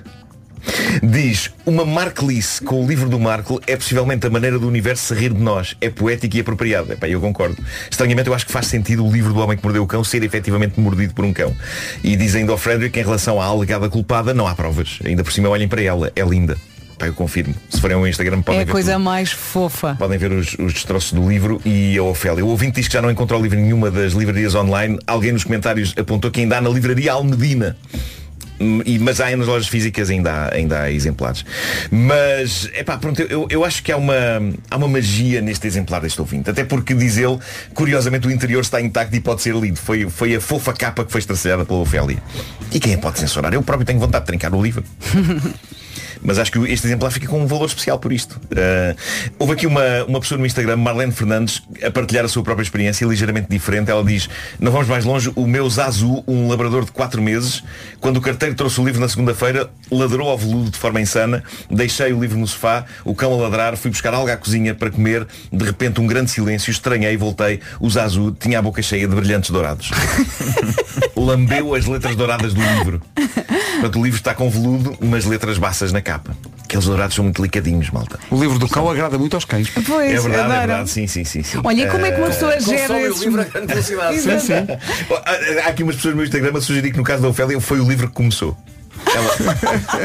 Diz, uma Marklice com o livro do Markle é possivelmente a maneira do universo se rir de nós. É poético e apropriado. Epá, eu concordo. Estranhamente eu acho que faz sentido o livro do Homem que Mordeu o Cão ser efetivamente mordido por um cão. E diz ainda ao Frederick, em relação à alegada culpada, não há provas. Ainda por cima olhem para ela. É linda. Pá, eu confirmo. Se forem ao Instagram podem É a ver coisa tudo. mais fofa. Podem ver os, os destroços do livro e a Ofélia. O ouvinte diz que já não encontrou o livro em nenhuma das livrarias online. Alguém nos comentários apontou que ainda há na livraria Almedina. E, mas há nas lojas físicas ainda há, ainda há exemplares. Mas, epá, pronto, eu, eu acho que há uma, há uma magia neste exemplar deste ouvinte. Até porque, diz ele, curiosamente o interior está intacto e pode ser lido. Foi, foi a fofa capa que foi estraçalhada pela Ofélia. E quem a pode censurar? Eu próprio tenho vontade de trincar o livro. Mas acho que este exemplar fica com um valor especial por isto. Uh, houve aqui uma, uma pessoa no Instagram, Marlene Fernandes, a partilhar a sua própria experiência, ligeiramente diferente. Ela diz, não vamos mais longe, o meu Zazu, um labrador de quatro meses, quando o carteiro trouxe o livro na segunda-feira, ladrou ao veludo de forma insana, deixei o livro no sofá, o cão a ladrar, fui buscar algo à cozinha para comer, de repente um grande silêncio, estranhei, voltei, o Zazu tinha a boca cheia de brilhantes dourados. Lambeu as letras douradas do livro. Portanto, o livro está com veludo, mas letras baças na capa. Aqueles dourados são muito delicadinhos, malta. O livro do cão agrada muito aos cães. Pois, é verdade, adoro. é verdade, sim, sim, sim, sim. Olha, e como é que uma pessoa Uh, gera consome esses... o livro a grande velocidade. Sim, sim. Há aqui umas pessoas no meu Instagram a sugerir que no caso da Ofélia foi o livro que começou. Ela...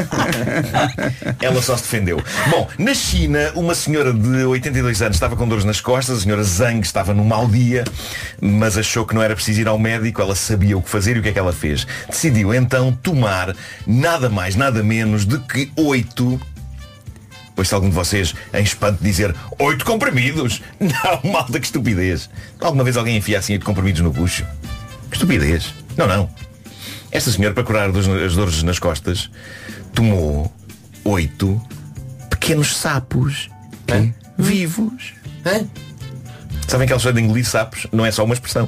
Ela só se defendeu. Bom, na China, uma senhora de oitenta e dois anos estava com dores nas costas. A senhora Zhang estava num mau dia, mas achou que não era preciso ir ao médico. Ela sabia o que fazer e o que é que ela fez? Decidiu então tomar nada mais, nada menos do que oito... Pois se algum de vocês, em espanto, dizer oito comprimidos. Não, malta, que estupidez. Alguma vez alguém enfia assim oito comprimidos no bucho? Que estupidez. Não, não. Esta senhora, para curar as dores nas costas, tomou oito pequenos sapos Hã? vivos. Hã? Sabem que ela só de engolir sapos? Não é só uma expressão.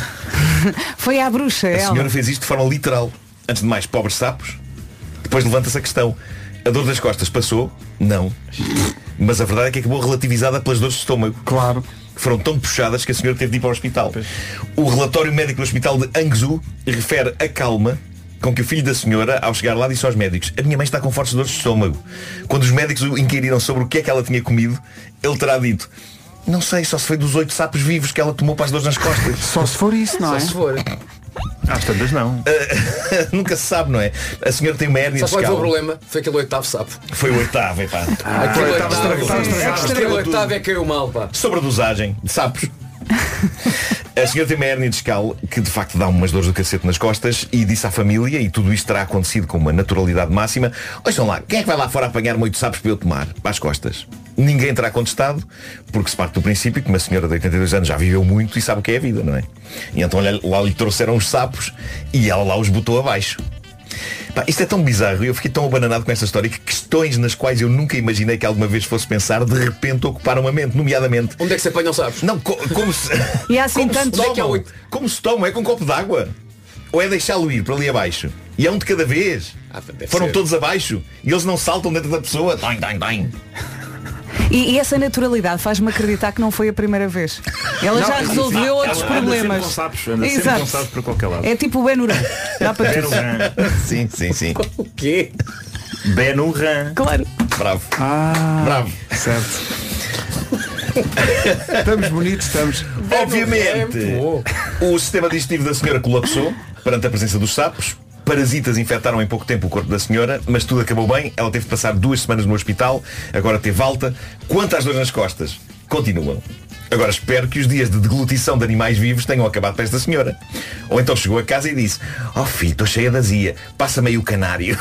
Foi à bruxa, A ela. senhora fez isto de forma literal. Antes de mais, pobres sapos. Depois levanta-se a questão. A dor das costas passou? Não. Mas a verdade é que acabou relativizada pelas dores de estômago. Claro. Que foram tão puxadas que a senhora teve de ir para o hospital. O relatório médico do hospital de Hangzhou refere a calma com que o filho da senhora, ao chegar lá, disse aos médicos: a minha mãe está com fortes dores de estômago. Quando os médicos o inquiriram sobre o que é que ela tinha comido, ele terá dito: não sei, só se foi dos oito sapos vivos que ela tomou para as dores nas costas. Só se for isso, não Só é? se for. Às tantas não. Uh, nunca se sabe, não é? A senhora tem uma hérnia Sabe qual foi o discal. problema? Foi aquele oitavo sapo. Foi o oitavo, epá. Aquele estava oitavo, estragado, aquele estragou oitavo tudo. é que caiu mal, pá. Sobredosagem de sapos. A senhora tem uma hérnia discal que de facto dá umas dores do cacete nas costas e disse à família, e tudo isto terá acontecido com uma naturalidade máxima: ouçam lá, quem é que vai lá fora apanhar oito sapos para eu tomar? Para as costas. Ninguém terá contestado, porque se parte do princípio que uma senhora de oitenta e dois anos já viveu muito e sabe o que é a vida, não é? E então lá lhe trouxeram os sapos e ela lá os botou abaixo. Pá, isto é tão bizarro, eu fiquei tão abananado com esta história que questões nas quais eu nunca imaginei que alguma vez fosse pensar, de repente ocuparam a mente, nomeadamente. Onde é que se apanham, sabes? Não, co como se. E há assim como se tantos. tomam, como se tomam? É com um copo d'água? Ou é deixá-lo ir para ali abaixo? E é um de cada vez? Ah, Foram ser. todos abaixo e eles não saltam dentro da pessoa. Tain, tain, tain. E, e essa naturalidade faz-me acreditar que não foi a primeira vez. Ela Não, já resolveu ela outros anda problemas. sempre com sapos, anda sempre com sapos para qualquer lado. É tipo o Benurã. Dá para tudo. Sim, sim, sim. O quê? Benurã. Claro. Bravo. Ah, Bravo. certo. Estamos bonitos, estamos. Obviamente, o sistema digestivo da senhora colapsou perante a presença dos sapos. Parasitas infectaram em pouco tempo o corpo da senhora, mas tudo acabou bem. Ela teve de passar duas semanas no hospital, agora teve alta. Quanto às dores nas costas, continuam. Agora espero que os dias de deglutição de animais vivos tenham acabado para esta senhora. Ou então chegou a casa e disse: oh filho, estou cheia de azia, passa-me aí o canário.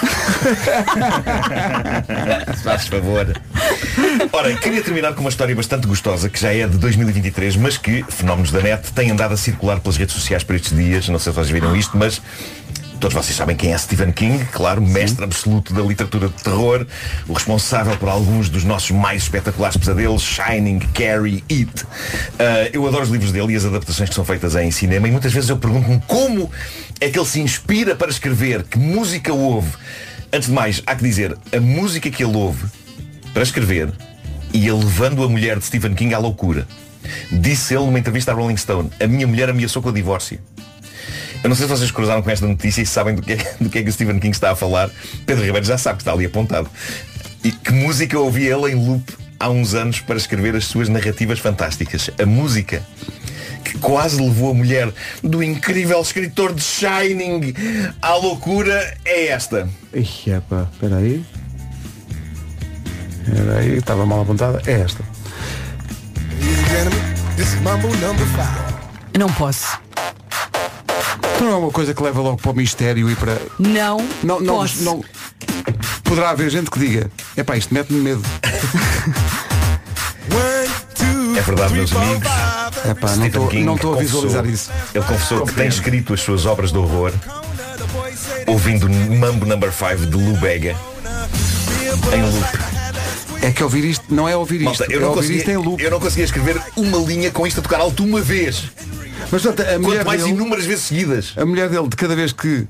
Se fazes favor. Ora, queria terminar com uma história bastante gostosa, que já é de dois mil e vinte e três, mas que, fenómenos da net, têm andado a circular pelas redes sociais por estes dias. Não sei se vocês viram isto, mas todos vocês sabem quem é Stephen King, claro, mestre absoluto da literatura de terror, o responsável por alguns dos nossos mais espetaculares pesadelos, Shining, Carrie, It. Uh, eu adoro os livros dele e as adaptações que são feitas em cinema, e muitas vezes eu pergunto-me como é que ele se inspira para escrever, que música ouve. Antes de mais, há que dizer, a música que ele ouve para escrever ia levando a mulher de Stephen King à loucura. Disse ele numa entrevista à Rolling Stone: a minha mulher ameaçou com o divórcio. Eu não sei se vocês cruzaram com esta notícia e sabem do que, é, do que é que o Stephen King está a falar. Pedro Ribeiro já sabe que está ali apontado. E que música ouvia ele em loop há uns anos para escrever as suas narrativas fantásticas. A música que quase levou a mulher do incrível escritor de Shining à loucura é esta. Ih, epa, espera aí. Espera aí, estava mal apontada. É esta. Não posso. Não é uma coisa que leva logo para o mistério e para... Não, não, não, posso. não. Poderá haver gente que diga: epá, isto mete-me medo. É verdade, meus amigos. Epá, não estou não estou a visualizar isso. Ele confessou que tem escrito as suas obras de horror ouvindo Mambo Number five de Lou Bega em loop. É que ouvir isto não é ouvir isto. Malta, eu, é não ouvir conseguia, isto em loop. eu não conseguia escrever uma linha com isto a tocar alto uma vez. Mas portanto, a mulher Quanto mais dele, inúmeras vezes seguidas. A mulher dele, de cada vez que...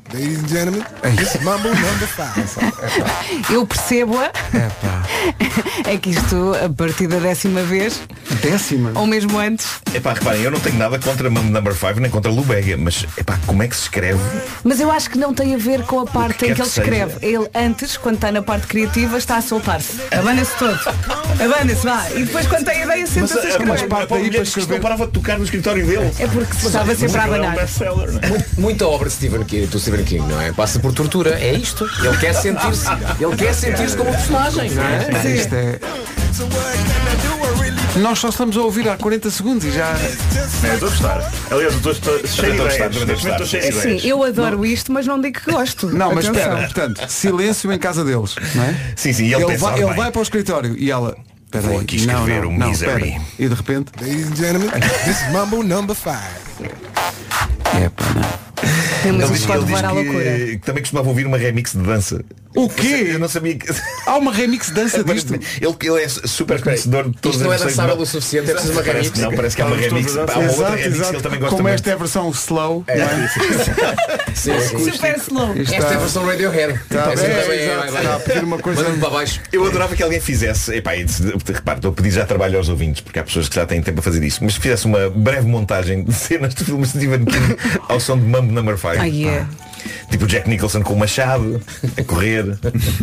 Eu percebo-a. É que isto, a partir da décima vez. Décima? Ou mesmo antes. Epá, reparem, eu não tenho nada contra Mambo Number five nem contra Lou Bega, mas epá, como é que se escreve? Mas eu acho que não tem a ver com a parte que em quer que ele que seja. escreve. Ele antes, quando está na parte criativa, está a soltar-se. Abana-se todo. Abana-se, vá. E depois quando tem a ideia, senta-se a Mas escrever. parte aí para escrever. Não parava de tocar no escritório dele. É porque se estava sempre a abanar. Muito, muita obra de Stephen King, do Stephen King, não é? Passa por tortura, é isto. Ele quer sentir-se, ele quer sentir-se como personagem, não é? Mas isto é... Nós só estamos a ouvir há quarenta segundos e já... É, eu estou a gostar. Aliás, eu estou cheio de ideias. Neste momento estou cheio de ideias. Sim, eu adoro isto, mas não digo que gosto. Não, mas Atenção. espera, portanto, silêncio em casa deles, não é? Sim, sim, ele, ele, pensa, vai, ele bem, vai para o escritório e ela... Espera vou aí, aqui escrever não, o não, não, Misery. espera. E de repente... Ladies and gentlemen, this is Mambo Number five. É pá, não. Não, mas Ele isto diz, pode ele diz levar à loucura. que, que também costumava ouvir uma remix de dança. O quê? Eu não sabia que... Há uma remix de dança disto? Ele, ele é super conhecedor de todas Isto não é as versões dançável de- o suficiente, é preciso uma Parece remix. que não, parece que há uma remix. Há uma outra Exato, remix que exato. ele também gosta Como muito. esta é a versão slow, não é? Sim, sim. Super slow. Isto Esta é a está- versão Radiohead. Tá Assim bem, também, exato, vai, vai. está a pedir uma coisa- Manda-me para baixo. Eu adorava que alguém fizesse, epá, repare, estou a pedir já trabalho aos ouvintes, porque há pessoas que já têm tempo a fazer isso, mas que fizesse uma breve montagem de cenas de filmes de Stephen King ao som de Mambo Number five. Ah, yeah. Tipo Jack Nicholson com o machado, a correr.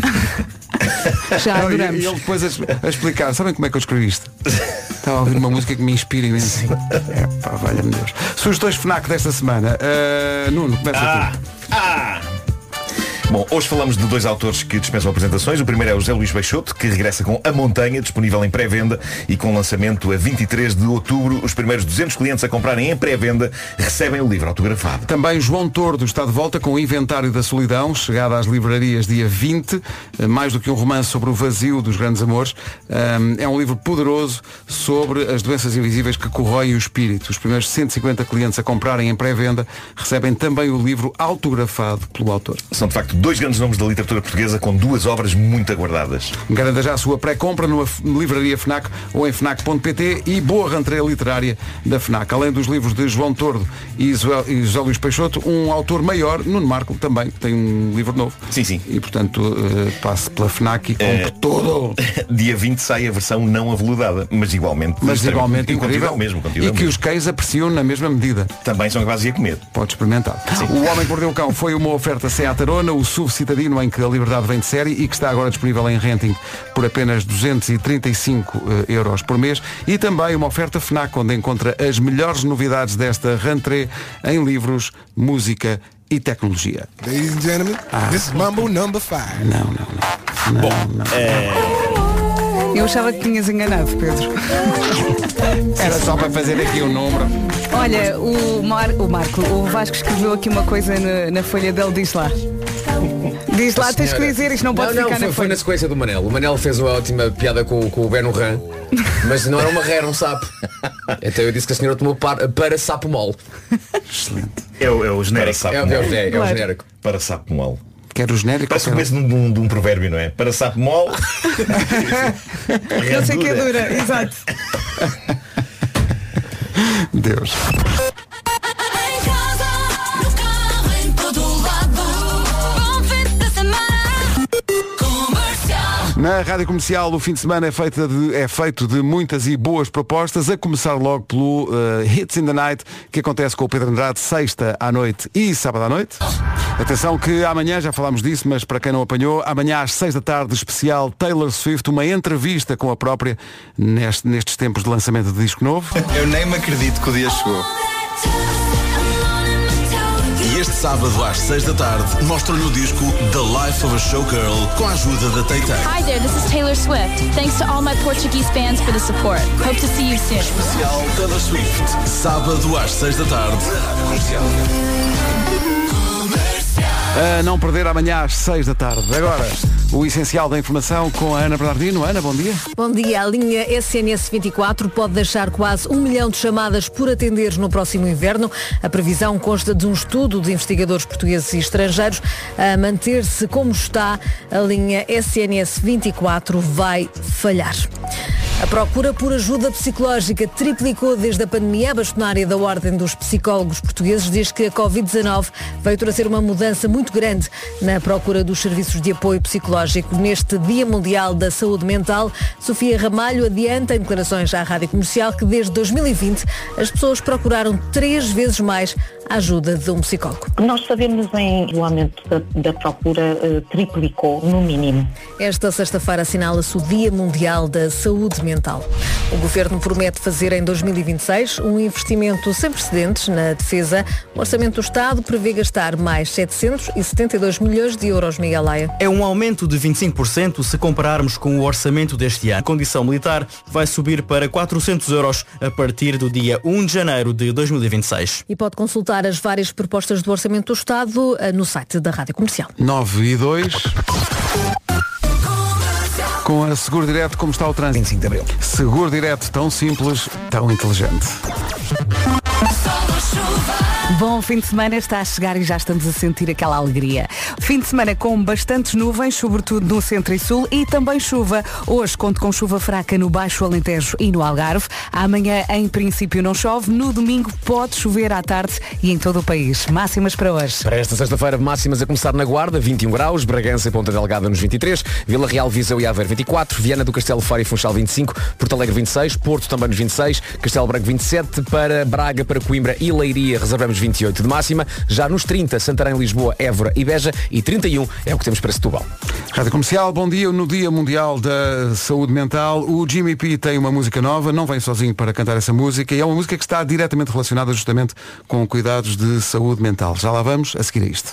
Já Não, e, adoramos. e ele depois a, a explicar, sabem como é que eu escrevi isto? Estava a ouvir uma música que me inspira imenso. É pá, valha-me Deus. Sugestões FNAC desta semana. Uh, Nuno, começa Ah, aqui. ah. Bom, hoje falamos de dois autores que dispensam apresentações. O primeiro é o José Luís Peixoto, que regressa com A Montanha, disponível em pré-venda e com lançamento a vinte e três de outubro. Os primeiros duzentos clientes a comprarem em pré-venda recebem o livro autografado. Também João Tordo está de volta com o Inventário da Solidão, chegado às livrarias dia vinte, mais do que um romance sobre o vazio dos grandes amores. É um livro poderoso sobre as doenças invisíveis que corroem o espírito. Os primeiros cento e cinquenta clientes a comprarem em pré-venda recebem também o livro autografado pelo autor. São de facto Dois grandes nomes da literatura portuguesa com duas obras muito aguardadas. Garanta já a sua pré-compra numa livraria FNAC ou em fnac ponto pt e boa rentrée literária da FNAC. Além dos livros de João Tordo e José Luís Peixoto, um autor maior, Nuno Marco, também, que tem um livro novo. Sim, sim. E, portanto, uh, passe pela FNAC e compre uh, todo. Dia vinte sai a versão não aveludada, mas igualmente, mas igualmente incrível. Mesmo, e que mesmo. os cães apreciam na mesma medida. Também são capazes de comer. Pode experimentar. Sim. O Homem que Mordeu o Cão foi uma oferta Seat Arona, o S U V citadino em que a liberdade vem de série e que está agora disponível em renting por apenas duzentos e trinta e cinco euros por mês, e também uma oferta FNAC onde encontra as melhores novidades desta rentrée em livros, música e tecnologia. Ladies and gentlemen, ah. this is Mambo number five. Não, não, não. não Bom, não. É... Eu achava que tinhas enganado, Pedro. Era só para fazer aqui o um número. Olha, o, Mar, o Marco, o Vasco escreveu aqui uma coisa na, na folha dele, diz lá. Diz lá, tens que dizer, isto não pode não, ficar não, foi, na foi folha. na sequência do Manel. O Manel fez uma ótima piada com, com o Beno Ran, mas não era uma ré, era um sapo. Então eu disse que a senhora tomou para, para sapo mole. Excelente. É o, é o genérico. É, é, é, é, é claro. o genérico. Para sapo mole. Quero o genérico. Parece o começo de um, de um provérbio, não é? Para sapo mole. Não sei que é dura, exato. Deus. Na Rádio Comercial o fim de semana é feito de, é feito de muitas e boas propostas, a começar logo pelo uh, Hits in the Night, que acontece com o Pedro Andrade sexta à noite e sábado à noite. Atenção que amanhã, já falámos disso, mas para quem não apanhou, amanhã às seis da tarde, especial Taylor Swift, uma entrevista com a própria neste, nestes tempos de lançamento de disco novo. Eu nem me acredito que o dia chegou. E este sábado às seis da tarde mostra-lhe o disco The Life of a Showgirl com a ajuda da Tay-Tay. Hi there, this is Taylor Swift. Thanks to all my Portuguese fans for the support. Hope to see you soon. Especial Taylor Swift, sábado às seis da tarde. A não perder amanhã às seis da tarde. Agora, o essencial da informação com a Ana Bernardino. Ana, bom dia. Bom dia. A linha S N S vinte e quatro pode deixar quase um milhão de chamadas por atender no próximo inverno. A previsão consta de um estudo de investigadores portugueses e estrangeiros. A manter-se como está, a linha S N S vinte e quatro vai falhar. A procura por ajuda psicológica triplicou desde a pandemia. A bastonária da Ordem dos Psicólogos Portugueses diz que a covid dezanove veio trazer uma mudança muito grande na procura dos serviços de apoio psicológico. Neste Dia Mundial da Saúde Mental, Sofia Ramalho adianta em declarações à Rádio Comercial que desde dois mil e vinte as pessoas procuraram três vezes mais a ajuda de um psicólogo. Nós sabemos em o aumento da, da procura uh, triplicou, no mínimo. Esta sexta-feira assinala-se o Dia Mundial da Saúde Mental. O Governo promete fazer em dois mil e vinte e seis um investimento sem precedentes na defesa. O Orçamento do Estado prevê gastar mais setecentos e setenta e dois milhões de euros, Miguel Laia. É um aumento de vinte e cinco por cento se compararmos com o orçamento deste ano. A condição militar vai subir para quatrocentos euros a partir do dia um de janeiro de dois mil e vinte e seis. E pode consultar as várias propostas do Orçamento do Estado no site da Rádio Comercial. nove e dois. Com a Seguro Direto, como está o trânsito? vinte e cinco de abril. Seguro Direto, tão simples, tão inteligente. Bom fim de semana está a chegar e já estamos a sentir aquela alegria. Fim de semana com bastantes nuvens, sobretudo no centro e sul, e também chuva. Hoje conto com chuva fraca no Baixo Alentejo e no Algarve. Amanhã, em princípio, não chove. No domingo pode chover à tarde e em todo o país. Máximas para hoje. Para esta sexta-feira, máximas a começar na Guarda, vinte e um graus, Bragança e Ponta Delgada nos vinte e três, Vila Real, Viseu e Aveiro vinte e quatro, Viana do Castelo, Faro e Funchal vinte e cinco, Porto Alegre vinte e seis, Porto também nos vinte e seis, Castelo Branco vinte e sete, para Braga, para Coimbra e Leiria reservamos vinte e oito de máxima, já nos trinta, Santarém, Lisboa, Évora e Beja, e trinta e um é o que temos para Setúbal. Rádio Comercial, bom dia. No Dia Mundial da Saúde Mental, o Jimmy P tem uma música nova, não vem sozinho para cantar essa música, e é uma música que está diretamente relacionada justamente com cuidados de saúde mental. Já lá vamos, a seguir a isto.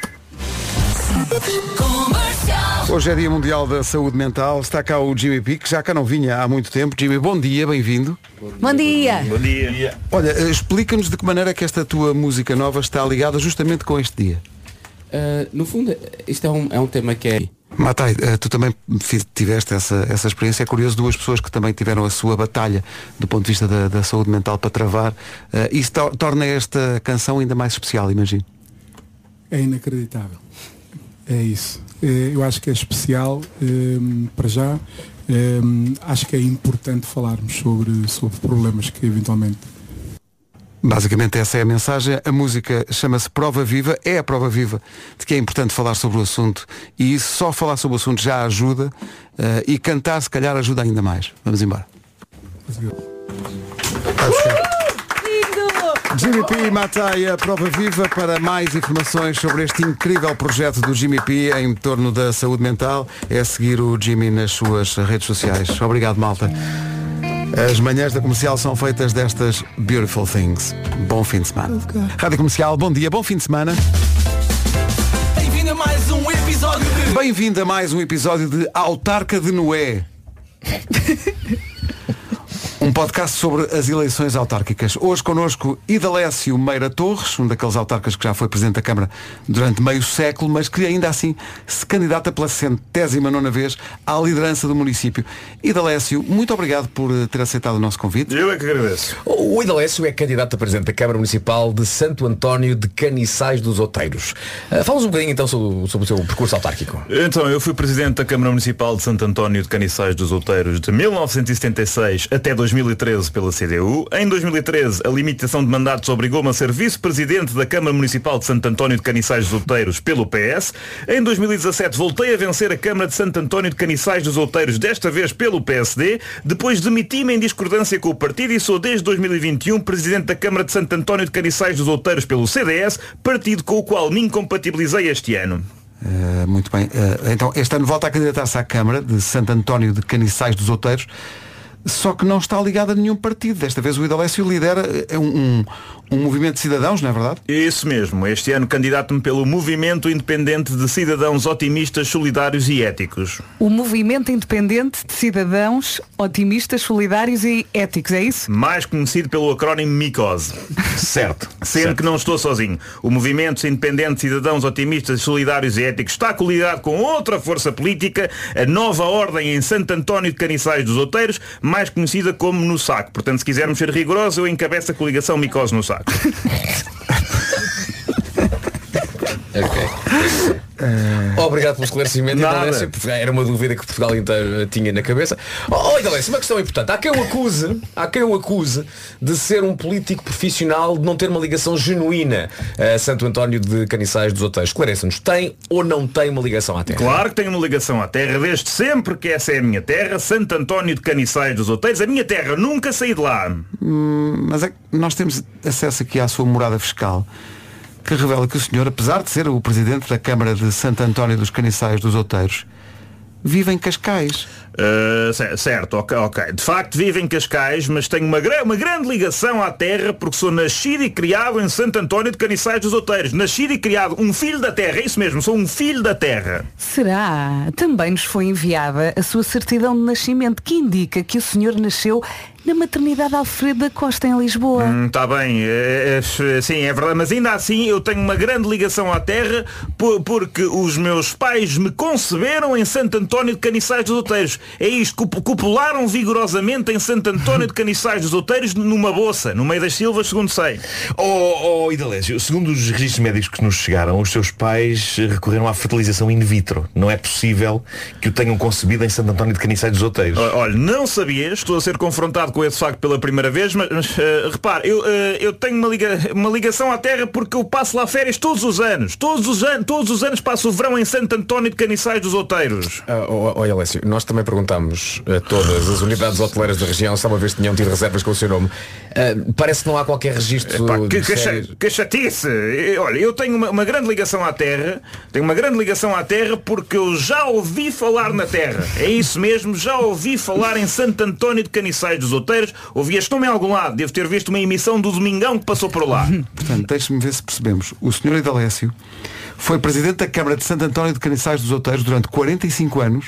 Hoje é Dia Mundial da Saúde Mental. Está cá o Jimmy P, que já cá não vinha há muito tempo. Jimmy, bom dia, bem-vindo. Bom dia. Bom dia. Olha, explica-nos de que maneira é que esta tua música nova está ligada justamente com este dia. Uh, no fundo, isto é um, é um tema que é... Matai, tu também tiveste essa, essa experiência. É curioso, duas pessoas que também tiveram a sua batalha do ponto de vista da, da saúde mental para travar. Uh, isso to- torna esta canção ainda mais especial, imagino. É inacreditável. É isso. Eu acho que é especial um, para já. Um, acho que é importante falarmos sobre, sobre problemas que eventualmente... Basicamente essa é a mensagem. A música chama-se Prova Viva. É a prova viva de que é importante falar sobre o assunto. E isso, só falar sobre o assunto já ajuda. Uh, e cantar se calhar ajuda ainda mais. Vamos embora. Jimmy P e Matai, a Prova Viva. Para mais informações sobre este incrível projeto do Jimmy P em torno da saúde mental, é seguir o Jimmy nas suas redes sociais. Obrigado, malta. As manhãs da Comercial são feitas destas beautiful things. Bom fim de semana. Rádio Comercial, bom dia, bom fim de semana. Bem-vindo a mais um episódio de... Bem-vindo a mais um episódio de Autarca de Noé. Um podcast sobre as eleições autárquicas. Hoje connosco Idalécio Meira Torres, um daqueles autarcas que já foi Presidente da Câmara durante meio século, mas que ainda assim se candidata pela centésima nona vez à liderança do município. Idalécio, muito obrigado por ter aceitado o nosso convite. Eu é que agradeço. O Idalécio é candidato a Presidente da Câmara Municipal de Santo António de Caniçais dos Outeiros. Uh, Fala-nos um bocadinho então sobre, sobre o seu percurso autárquico. Então, eu fui Presidente da Câmara Municipal de Santo António de Caniçais dos Outeiros de mil novecentos e setenta e seis até dois mil e treze pela C D U. Em dois mil e treze, a limitação de mandatos obrigou-me a ser Vice-Presidente da Câmara Municipal de Santo António de Caniçais dos Outeiros pelo P S. Em dois mil e dezassete, voltei a vencer a Câmara de Santo António de Caniçais dos Outeiros, desta vez pelo P S D. Depois demiti-me em discordância com o partido e sou desde dois mil e vinte e um Presidente da Câmara de Santo António de Caniçais dos Outeiros pelo C D S, partido com o qual me incompatibilizei este ano. Uh, muito bem. Uh, então, este ano volta a candidatar-se à Câmara de Santo António de Caniçais dos Outeiros, só que não está ligado a nenhum partido. Desta vez o Idalécio lidera um, um, um movimento de cidadãos, não é verdade? Isso mesmo. Este ano candidato-me pelo Movimento Independente de Cidadãos Otimistas, Solidários e Éticos. O Movimento Independente de Cidadãos Otimistas, Solidários e Éticos, é isso? Mais conhecido pelo acrónimo MICOSE. Certo. Sendo certo. que não estou sozinho. O Movimento Independente de Cidadãos Otimistas, Solidários e Éticos está coligado com outra força política, a Nova Ordem em Santo António de Caniçais dos Outeiros, mais conhecida como No Saco. Portanto, se quisermos ser rigorosos, eu encabeço a coligação MICOSE No Saco. Ok. Uh... Obrigado pelo esclarecimento. Idalécio, era uma dúvida que Portugal inteiro tinha na cabeça. Oh, Idalécio, uma questão importante. Há quem o acuse, há quem o acuse de ser um político profissional, de não ter uma ligação genuína a Santo António de Caniçais dos Outeiros. Esclareça-nos, tem ou não tem uma ligação à terra? Claro que tenho uma ligação à terra, desde sempre que essa é a minha terra, Santo António de Caniçais dos Outeiros, a minha terra, nunca saí de lá. Hum, mas é que nós temos acesso aqui à sua morada fiscal, que revela que o senhor, apesar de ser o Presidente da Câmara de Santo António dos Caniçais dos Outeiros, vive em Cascais. Uh, certo, ok, ok. De facto vivo em Cascais, mas tenho uma, uma grande ligação à terra, porque sou nascido e criado em Santo António de Caniçais dos Outeiros. Nascido e criado, um filho da terra, é isso mesmo, sou um filho da terra. Será? Também nos foi enviada a sua certidão de nascimento, que indica que o senhor nasceu na maternidade Alfredo da Costa, em Lisboa. Está hum, bem, é, é, sim, é verdade, mas ainda assim eu tenho uma grande ligação à terra, por, porque os meus pais me conceberam em Santo António de Caniçais dos Outeiros. É isto, copularam vigorosamente em Santo António de Caniçais dos Outeiros, numa bolsa, no meio das Silvas, segundo sei. Oh, oh Idalécio, segundo os registros médicos que nos chegaram, os seus pais recorreram à fertilização in vitro. Não é possível que o tenham concebido em Santo António de Caniçais dos Outeiros. Olha, não sabia, estou a ser confrontado com esse facto pela primeira vez, mas, mas uh, repare, eu, uh, eu tenho uma, liga, uma ligação à terra porque eu passo lá férias todos os anos. Todos os, an todos os anos passo o verão em Santo António de Caniçais dos Outeiros. Uh, Olha, Alessio, nós também perguntámos a todas as unidades hoteleiras da região se uma vez tinham tido reservas com o seu nome. Uh, parece que não há qualquer registro. Epá, que, que, que chatice! Olha, eu tenho uma, uma grande ligação à terra, tenho uma grande ligação à terra porque eu já ouvi falar na terra. É isso mesmo, já ouvi falar em Santo António de Caniçais dos Outeiros. Ouvi este nome em algum lado, devo ter visto uma emissão do Domingão que passou por lá. Portanto, deixe-me ver se percebemos. O senhor Idalécio foi Presidente da Câmara de Santo António de Caniçais dos Outeiros durante quarenta e cinco anos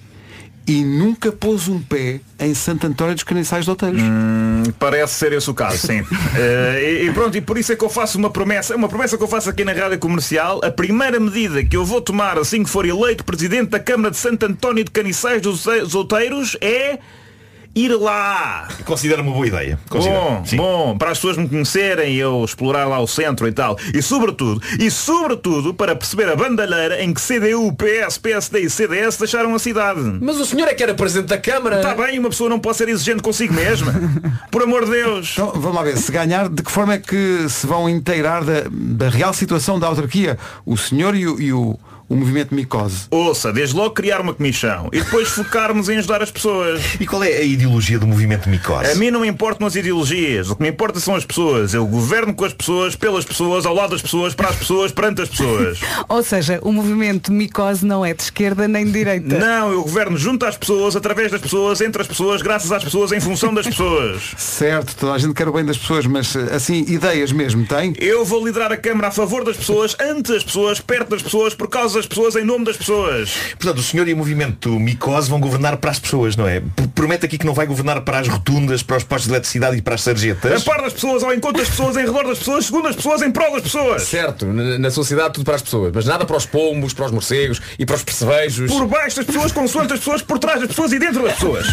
e nunca pôs um pé em Santo António dos Caniçais dos Outeiros. Hum, parece ser esse o caso, sim. uh, e, e pronto, e por isso é que eu faço uma promessa, uma promessa que eu faço aqui na Rádio Comercial. A primeira medida que eu vou tomar assim que for eleito Presidente da Câmara de Santo António de Caniçais dos Outeiros é ir lá. Considero uma boa ideia. Considero. Bom, Sim. bom, para as pessoas me conhecerem, eu explorar lá o centro e tal. E sobretudo, e sobretudo, para perceber a bandalheira em que C D U, P S, P S D e C D S deixaram a cidade. Mas o senhor é que era presidente da Câmara. Está bem, uma pessoa não pode ser exigente consigo mesma. Por amor de Deus. Então, vamos lá ver, se ganhar, de que forma é que se vão inteirar da, da real situação da autarquia? O senhor e o... E o... o movimento micose. Ouça, desde logo criar uma comissão e depois focarmos em ajudar as pessoas. E qual é a ideologia do movimento micose? A mim não me importam as ideologias. O que me importa são as pessoas. Eu governo com as pessoas, pelas pessoas, ao lado das pessoas, para as pessoas, perante as pessoas. Ou seja, o movimento micose não é de esquerda nem de direita. Não, eu governo junto às pessoas, através das pessoas, entre as pessoas, graças às pessoas, em função das pessoas. Certo, toda a gente quer o bem das pessoas, mas assim, ideias mesmo tem? Eu vou liderar a Câmara a favor das pessoas, ante as pessoas, perto das pessoas, por causa das pessoas, em nome das pessoas. Portanto, o senhor e o movimento micose vão governar para as pessoas, não é? P- Promete aqui que não vai governar para as rotundas, para os postos de eletricidade e para as sarjetas. A par das pessoas, ao encontro das pessoas, em redor das pessoas, segundo as pessoas, em prol das pessoas. Certo, na, na sociedade tudo para as pessoas, mas nada para os pombos, para os morcegos e para os percevejos. Por baixo das pessoas, consoante as pessoas, por trás das pessoas e dentro das pessoas.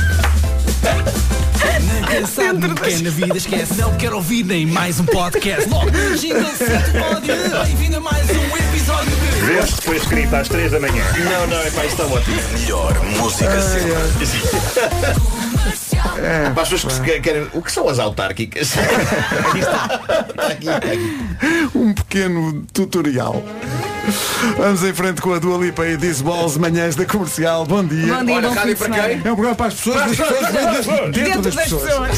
Nem pensar no que é na vida esquece. Não quero ouvir nem mais um podcast. Logo no jingle, sinto ódio. Bem-vindo a mais um episódio de... Vês que foi escrito às três da manhã. Não, não, é pá, isto está ótimo. Melhor música sempre. É, para as pessoas que se querem... O que são as autárquicas? Aqui está. Aqui, aqui. Um pequeno tutorial. Vamos em frente com a Dua Lipa e This Balls, manhãs da Comercial. Bom dia. Bom dia, Olha, bom rádio fim de para quem? semana. É um programa para as pessoas, Para as das pessoas, pessoas, dentro, para as dentro das pessoas.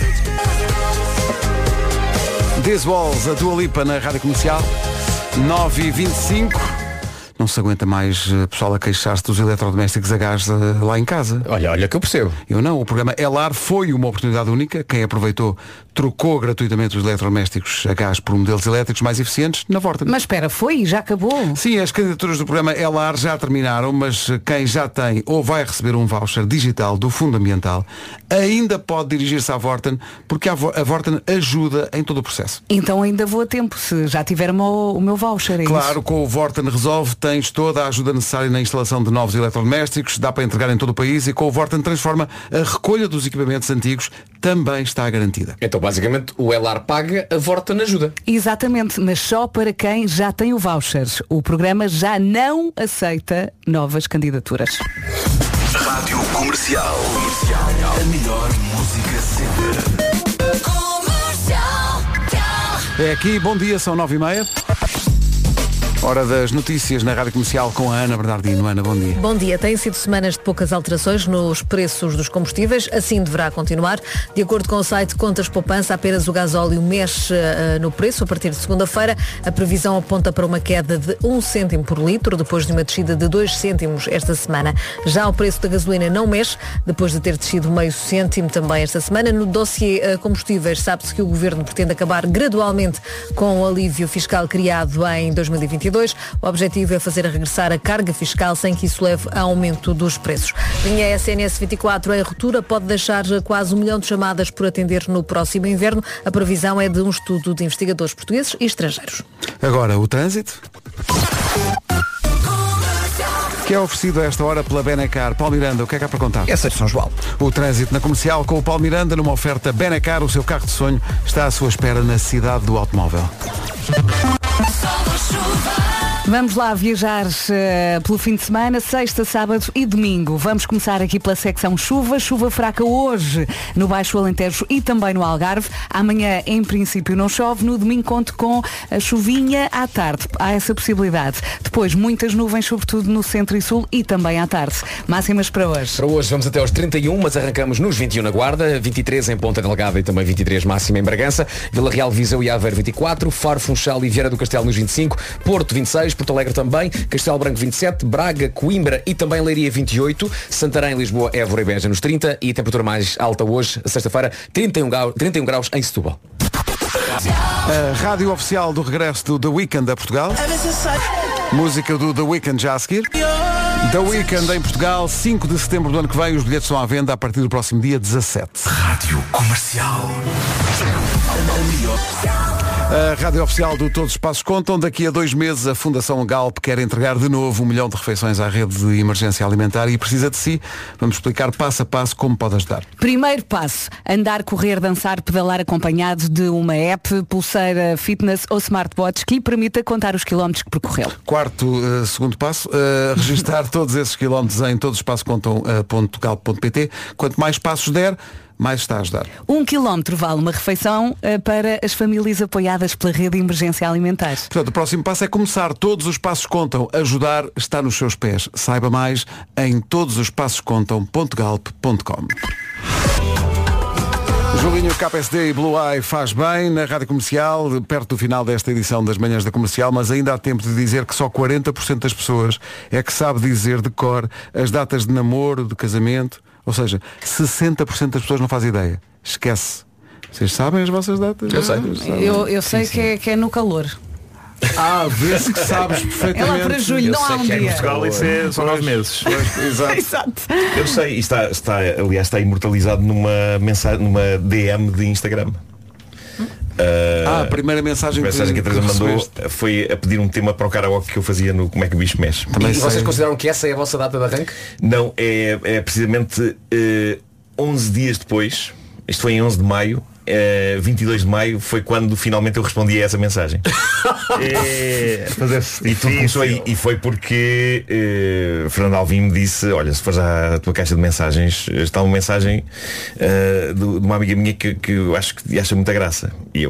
This Balls, a Dua Lipa na Rádio Comercial. nove e vinte e cinco. Não se aguenta mais uh, pessoal a queixar-se dos eletrodomésticos a gás uh, lá em casa. Olha, olha que eu percebo. Eu não, o programa Elar foi uma oportunidade única. Quem aproveitou trocou gratuitamente os eletrodomésticos a gás por modelos elétricos mais eficientes na Vorten. Mas espera, foi e já acabou? Sim, as candidaturas do programa Elar já terminaram, mas quem já tem ou vai receber um voucher digital do Fundo Ambiental ainda pode dirigir-se à Vorten, porque a Vo- a Vorten ajuda em todo o processo. Então ainda vou a tempo, se já tiver o meu, o meu voucher. É Claro, isso? com o Vorten Resolve tens toda a ajuda necessária na instalação de novos eletrodomésticos, dá para entregar em todo o país e com o Vorten Transforma a recolha dos equipamentos antigos também está garantida. Então basicamente o Elar paga, a Vorten ajuda. Exatamente, mas só para quem já tem o voucher. O programa já não aceita novas candidaturas. Rádio Comercial. Comercial. A melhor música sempre. É aqui, bom dia, são nove e meia. Hora das notícias na Rádio Comercial com a Ana Bernardino. Ana, bom dia. Bom dia. Têm sido semanas de poucas alterações nos preços dos combustíveis. Assim deverá continuar. De acordo com o site Contas Poupança, apenas o gasóleo mexe uh, no preço a partir de segunda-feira. A previsão aponta para uma queda de um cêntimo por litro, depois de uma descida de dois cêntimos esta semana. Já o preço da gasolina não mexe, depois de ter descido meio cêntimo também esta semana. No dossiê uh, combustíveis, sabe-se que o Governo pretende acabar gradualmente com o alívio fiscal criado em dois mil e vinte e dois. O objetivo é fazer regressar a carga fiscal sem que isso leve a aumento dos preços. Linha S N S vinte e quatro em ruptura pode deixar quase um milhão de chamadas por atender no próximo inverno. A previsão é de um estudo de investigadores portugueses e estrangeiros. Agora, o trânsito. Que é oferecido a esta hora pela Benacar. Paulo Miranda, o que é que há para contar? Essa é de São João. O trânsito na Comercial com o Paulo Miranda numa oferta Benacar. O seu carro de sonho está à sua espera na cidade do automóvel. Vamos lá viajar uh, pelo fim de semana, sexta, sábado e domingo. Vamos começar aqui pela secção chuva. Chuva fraca hoje no Baixo Alentejo e também no Algarve. Amanhã, em princípio, não chove. No domingo, conto com a chuvinha à tarde. Há essa possibilidade. Depois, muitas nuvens, sobretudo no centro e sul e também à tarde. Máximas para hoje. Para hoje vamos até aos trinta e um, mas arrancamos nos vinte e um na Guarda, vinte e três em Ponta Delgada e também vinte e três máxima em Bragança, Vila Real, Viseu e Aveiro vinte e quatro, Faro, Funchal e Vieira do Castelo nos vinte e cinco, Porto vinte e seis, Porto Alegre também, Castelo Branco vinte e sete, Braga, Coimbra e também Leiria vinte e oito, Santarém, Lisboa, Évora e Beja nos trinta e a temperatura mais alta hoje, sexta-feira, trinta e um graus, trinta e um graus em Setúbal. A rádio oficial do regresso do The Weeknd a Portugal. Música do The Weeknd já a seguir. The Weeknd em Portugal, cinco de setembro do ano que vem. Os bilhetes são à venda a partir do próximo dia dezassete. Rádio Comercial. A rádio oficial do Todos os Passos Contam. Daqui a dois meses a Fundação Galp quer entregar de novo um milhão de refeições à rede de emergência alimentar e precisa de si. Vamos explicar passo a passo como pode ajudar. Primeiro passo, andar, correr, dançar, pedalar acompanhado de uma app, pulseira, fitness ou smartwatch que lhe permita contar os quilómetros que percorreu. Quarto, uh, segundo passo, uh, registar todos esses quilómetros em todos os passos contam ponto galp ponto pt. Quanto mais passos der, mais está a ajudar. Um quilómetro vale uma refeição uh, para as famílias apoiadas pela rede de emergência alimentar. Portanto, o próximo passo é começar. Todos os passos contam. Ajudar está nos seus pés. Saiba mais em todos os passos contam ponto galp ponto com. Julinho, K S D e Blue Eye faz bem na Rádio Comercial, perto do final desta edição das Manhãs da Comercial, mas ainda há tempo de dizer que só quarenta por cento das pessoas é que sabe dizer de cor as datas de namoro, de casamento. Ou seja, sessenta por cento das pessoas não fazem ideia. Esquece. Vocês sabem as vossas datas? Eu sei. Eu, eu sei sim, que, é, que é no calor. Ah, vê-se que sabes perfeitamente. É lá para julho, não há um dia. Em Portugal isso é, são nove meses. Exato. Exato. Eu sei, está, está, aliás, está imortalizado numa mensagem, numa D M de Instagram. Uh, ah, a primeira mensagem, a mensagem que, que a Teresa mandou recebeste. Foi a pedir um tema para o karaoke que eu fazia no Como é que o Bicho Mexe. Também e sei. Vocês consideram que essa é a vossa data de arranque? Não, é, é precisamente uh, onze dias depois. Isto foi em onze de maio. Uh, vinte e dois de maio foi quando finalmente eu respondi a essa mensagem. é, e tudo começou aí. E foi porque uh, Fernando Alvim me disse: olha, se fores à tua caixa de mensagens, está uma mensagem uh, de, de uma amiga minha que, que eu acho que acha muita graça. E eu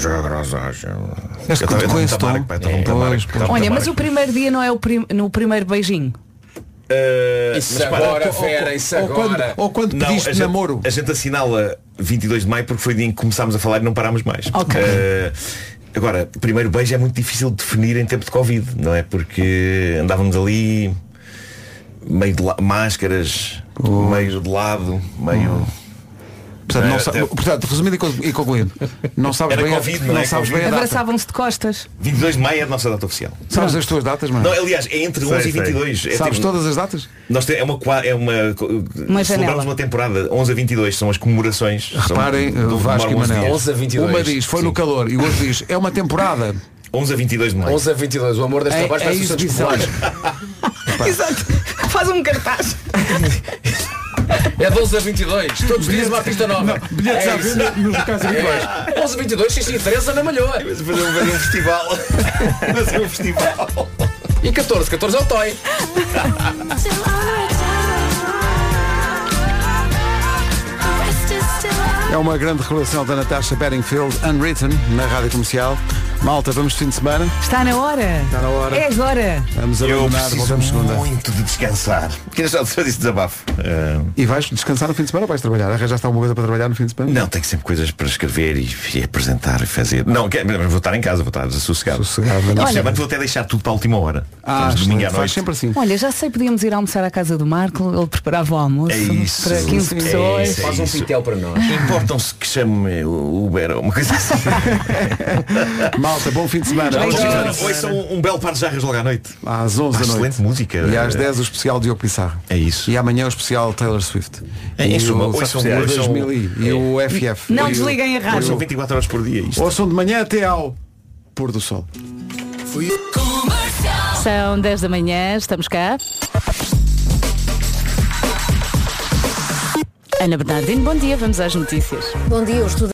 olha, mas o primeiro dia não é o prim no primeiro beijinho. Uh, isso agora, Vera, isso ou, agora. Ou quando, ou quando pediste não, a namoro. Gente, a gente assinala vinte e dois de maio porque foi o dia em que começámos a falar e não parámos mais. Okay. Uh, agora, o primeiro beijo é muito difícil de definir em tempo de Covid, não é? Porque andávamos ali meio de máscaras, oh. meio de lado, meio... Oh. Portanto, não sabe, portanto, resumindo e concluindo, não sabes Era bem, COVID, não, não é sabes bem a data. Abraçavam-se de costas. vinte e dois de maio é a nossa data oficial. Sabes não. as tuas datas, mano? Não, aliás, é entre onze sei, e vinte e dois. É sabes tipo, todas as datas? Nós tem, é uma, é uma, uma celebramos uma temporada, onze a vinte e dois, são as comemorações. Reparem, do Vasco e Manel. onze a vinte e dois. Uma diz, foi Sim. no calor, e o outro diz, é uma temporada. onze a vinte e dois de maio. onze a vinte e dois, o amor deste é, trabalho é está exibição. Exato. Faz um cartaz. É doze a vinte e dois, todos os dias uma artista nova. Bilhetes à venda nos locais habituais. É. onze a vinte e dois, Xixi e Teresa na Malhoa. Mas fazer um, fazer um festival. Fazer um festival. E catorze, catorze é o Toy. É uma grande recordação da Natasha Bedingfield, Unwritten, na Rádio Comercial. Malta, vamos de fim de semana? Está na hora. Está na hora. É agora. Vamos abandonar, voltamos segunda. Muito de descansar. Queria já fazer esse desabafo. Uh... E vais descansar no fim de semana ou vais trabalhar? Arranjaste alguma coisa para trabalhar no fim de semana? Não, tenho sempre coisas para escrever e, e apresentar e fazer. Não, quer, vou estar em casa, vou estar sossegado. Sossegado. Não, olha, vou até deixar tudo para a última hora. Ah, domingo à noite. Sempre assim. Olha, já sei, podíamos ir almoçar à casa do Marco, ele preparava o almoço é isso, para quinze é pessoas. Isso, é Faz um pitel para nós. Importam-se que chame o Uber ou uma coisa assim. Malta, bom fim de semana. Hoje são um, um belo par de jarras logo à noite. Às onze da noite. Excelente música. E às dez o especial Diogo Pissarro. É isso. E amanhã o especial Taylor Swift. É isso. E o F F. Não desliguem a rádio. São vinte e quatro horas por dia. Isto. Ouçam de manhã até ao pôr do sol. São dez da manhã, estamos cá. Ana Bernardino, bom dia, vamos às notícias. Bom dia, eu estou